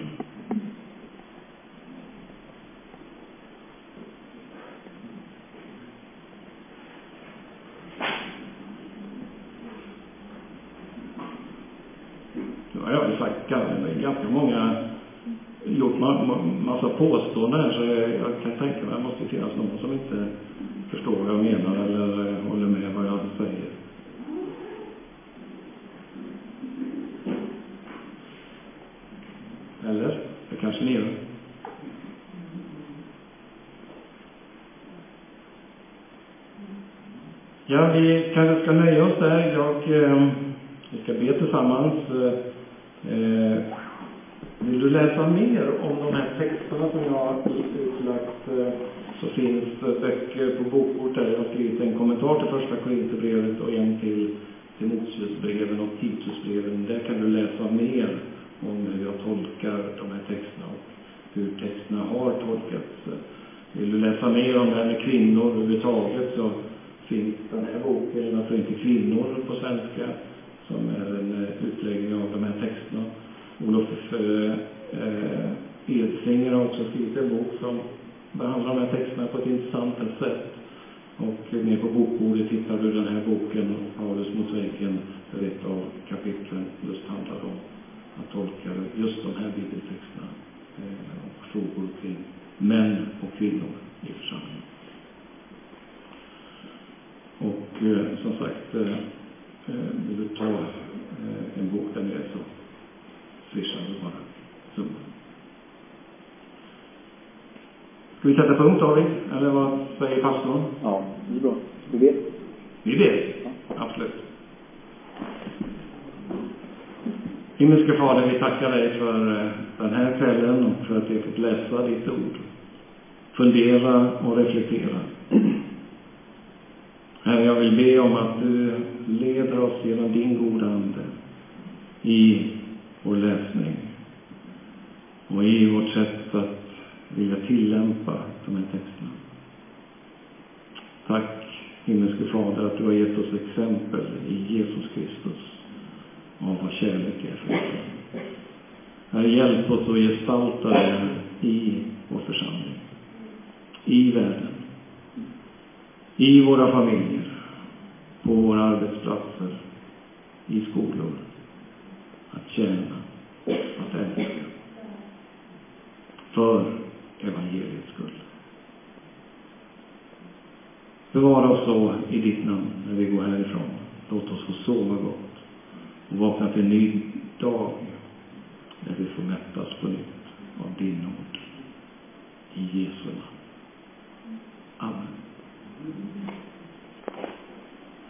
Ja, jag har sagt ganska många gjort ma- massa påståenden här, så jag kan tänka mig att det måste finnas någon som inte förstår vad jag menar eller håller med vad jag säger. Eller? Det kanske ni gör. Ja, vi kanske ska nöja oss där. Jag, eh, vi ska be tillsammans. Eh, vill du läsa mer om de här texterna som jag har utlagt, eh, så finns det böcker på bokbord där jag har skrivit en kommentar till första Korinthierbrevet och en till Timoteusbreven och Titusbreven. Där kan du läsa mer om hur jag tolkar de här texterna och hur texterna har tolkats. Vill du läsa mer om det här med kvinnor överhuvudtaget, så finns den här boken, Varför inte kvinnor, på svenska, som är en utläggning av de här texterna. Olof eh, eh, Edsinger har också skrivit en bok som behandlar de här texterna på ett intressant sätt. Och ner på bokbordet hittar du den här boken, Paulus mot väggen, där ett av kapitlen just handlar om att tolka just de här bibeltexterna eh, och frågor kring män och kvinnor i församlingen. Och eh, som sagt, eh, vill du ta eh, en bok där nere, så swishar du bara summan. Ska vi sätta punkt, David? Eller vad säger pastorn? Ja, det är bra. Vi ber. Vi ber, absolut. Himmelske Fader, vi tackar dig för den här kvällen och för att vi fått läsa ditt ord. Fundera och reflektera. Herre, jag vill be om att du leder oss genom din goda ande i vår läsning och i vårt sätt att vilja tillämpa de här texterna. Tack, himmelske Fader, att du har gett oss exempel i Jesus Kristus av vad kärlek är för oss. Herre, hjälp oss att gestalta det i vår församling, i världen, i våra familjer, på våra arbetsplatser, i skolor, att tjäna, att älska, för evangeliets skull. Bevara oss så i ditt namn när vi går härifrån. Låt oss få sova gott och vakna till en ny dag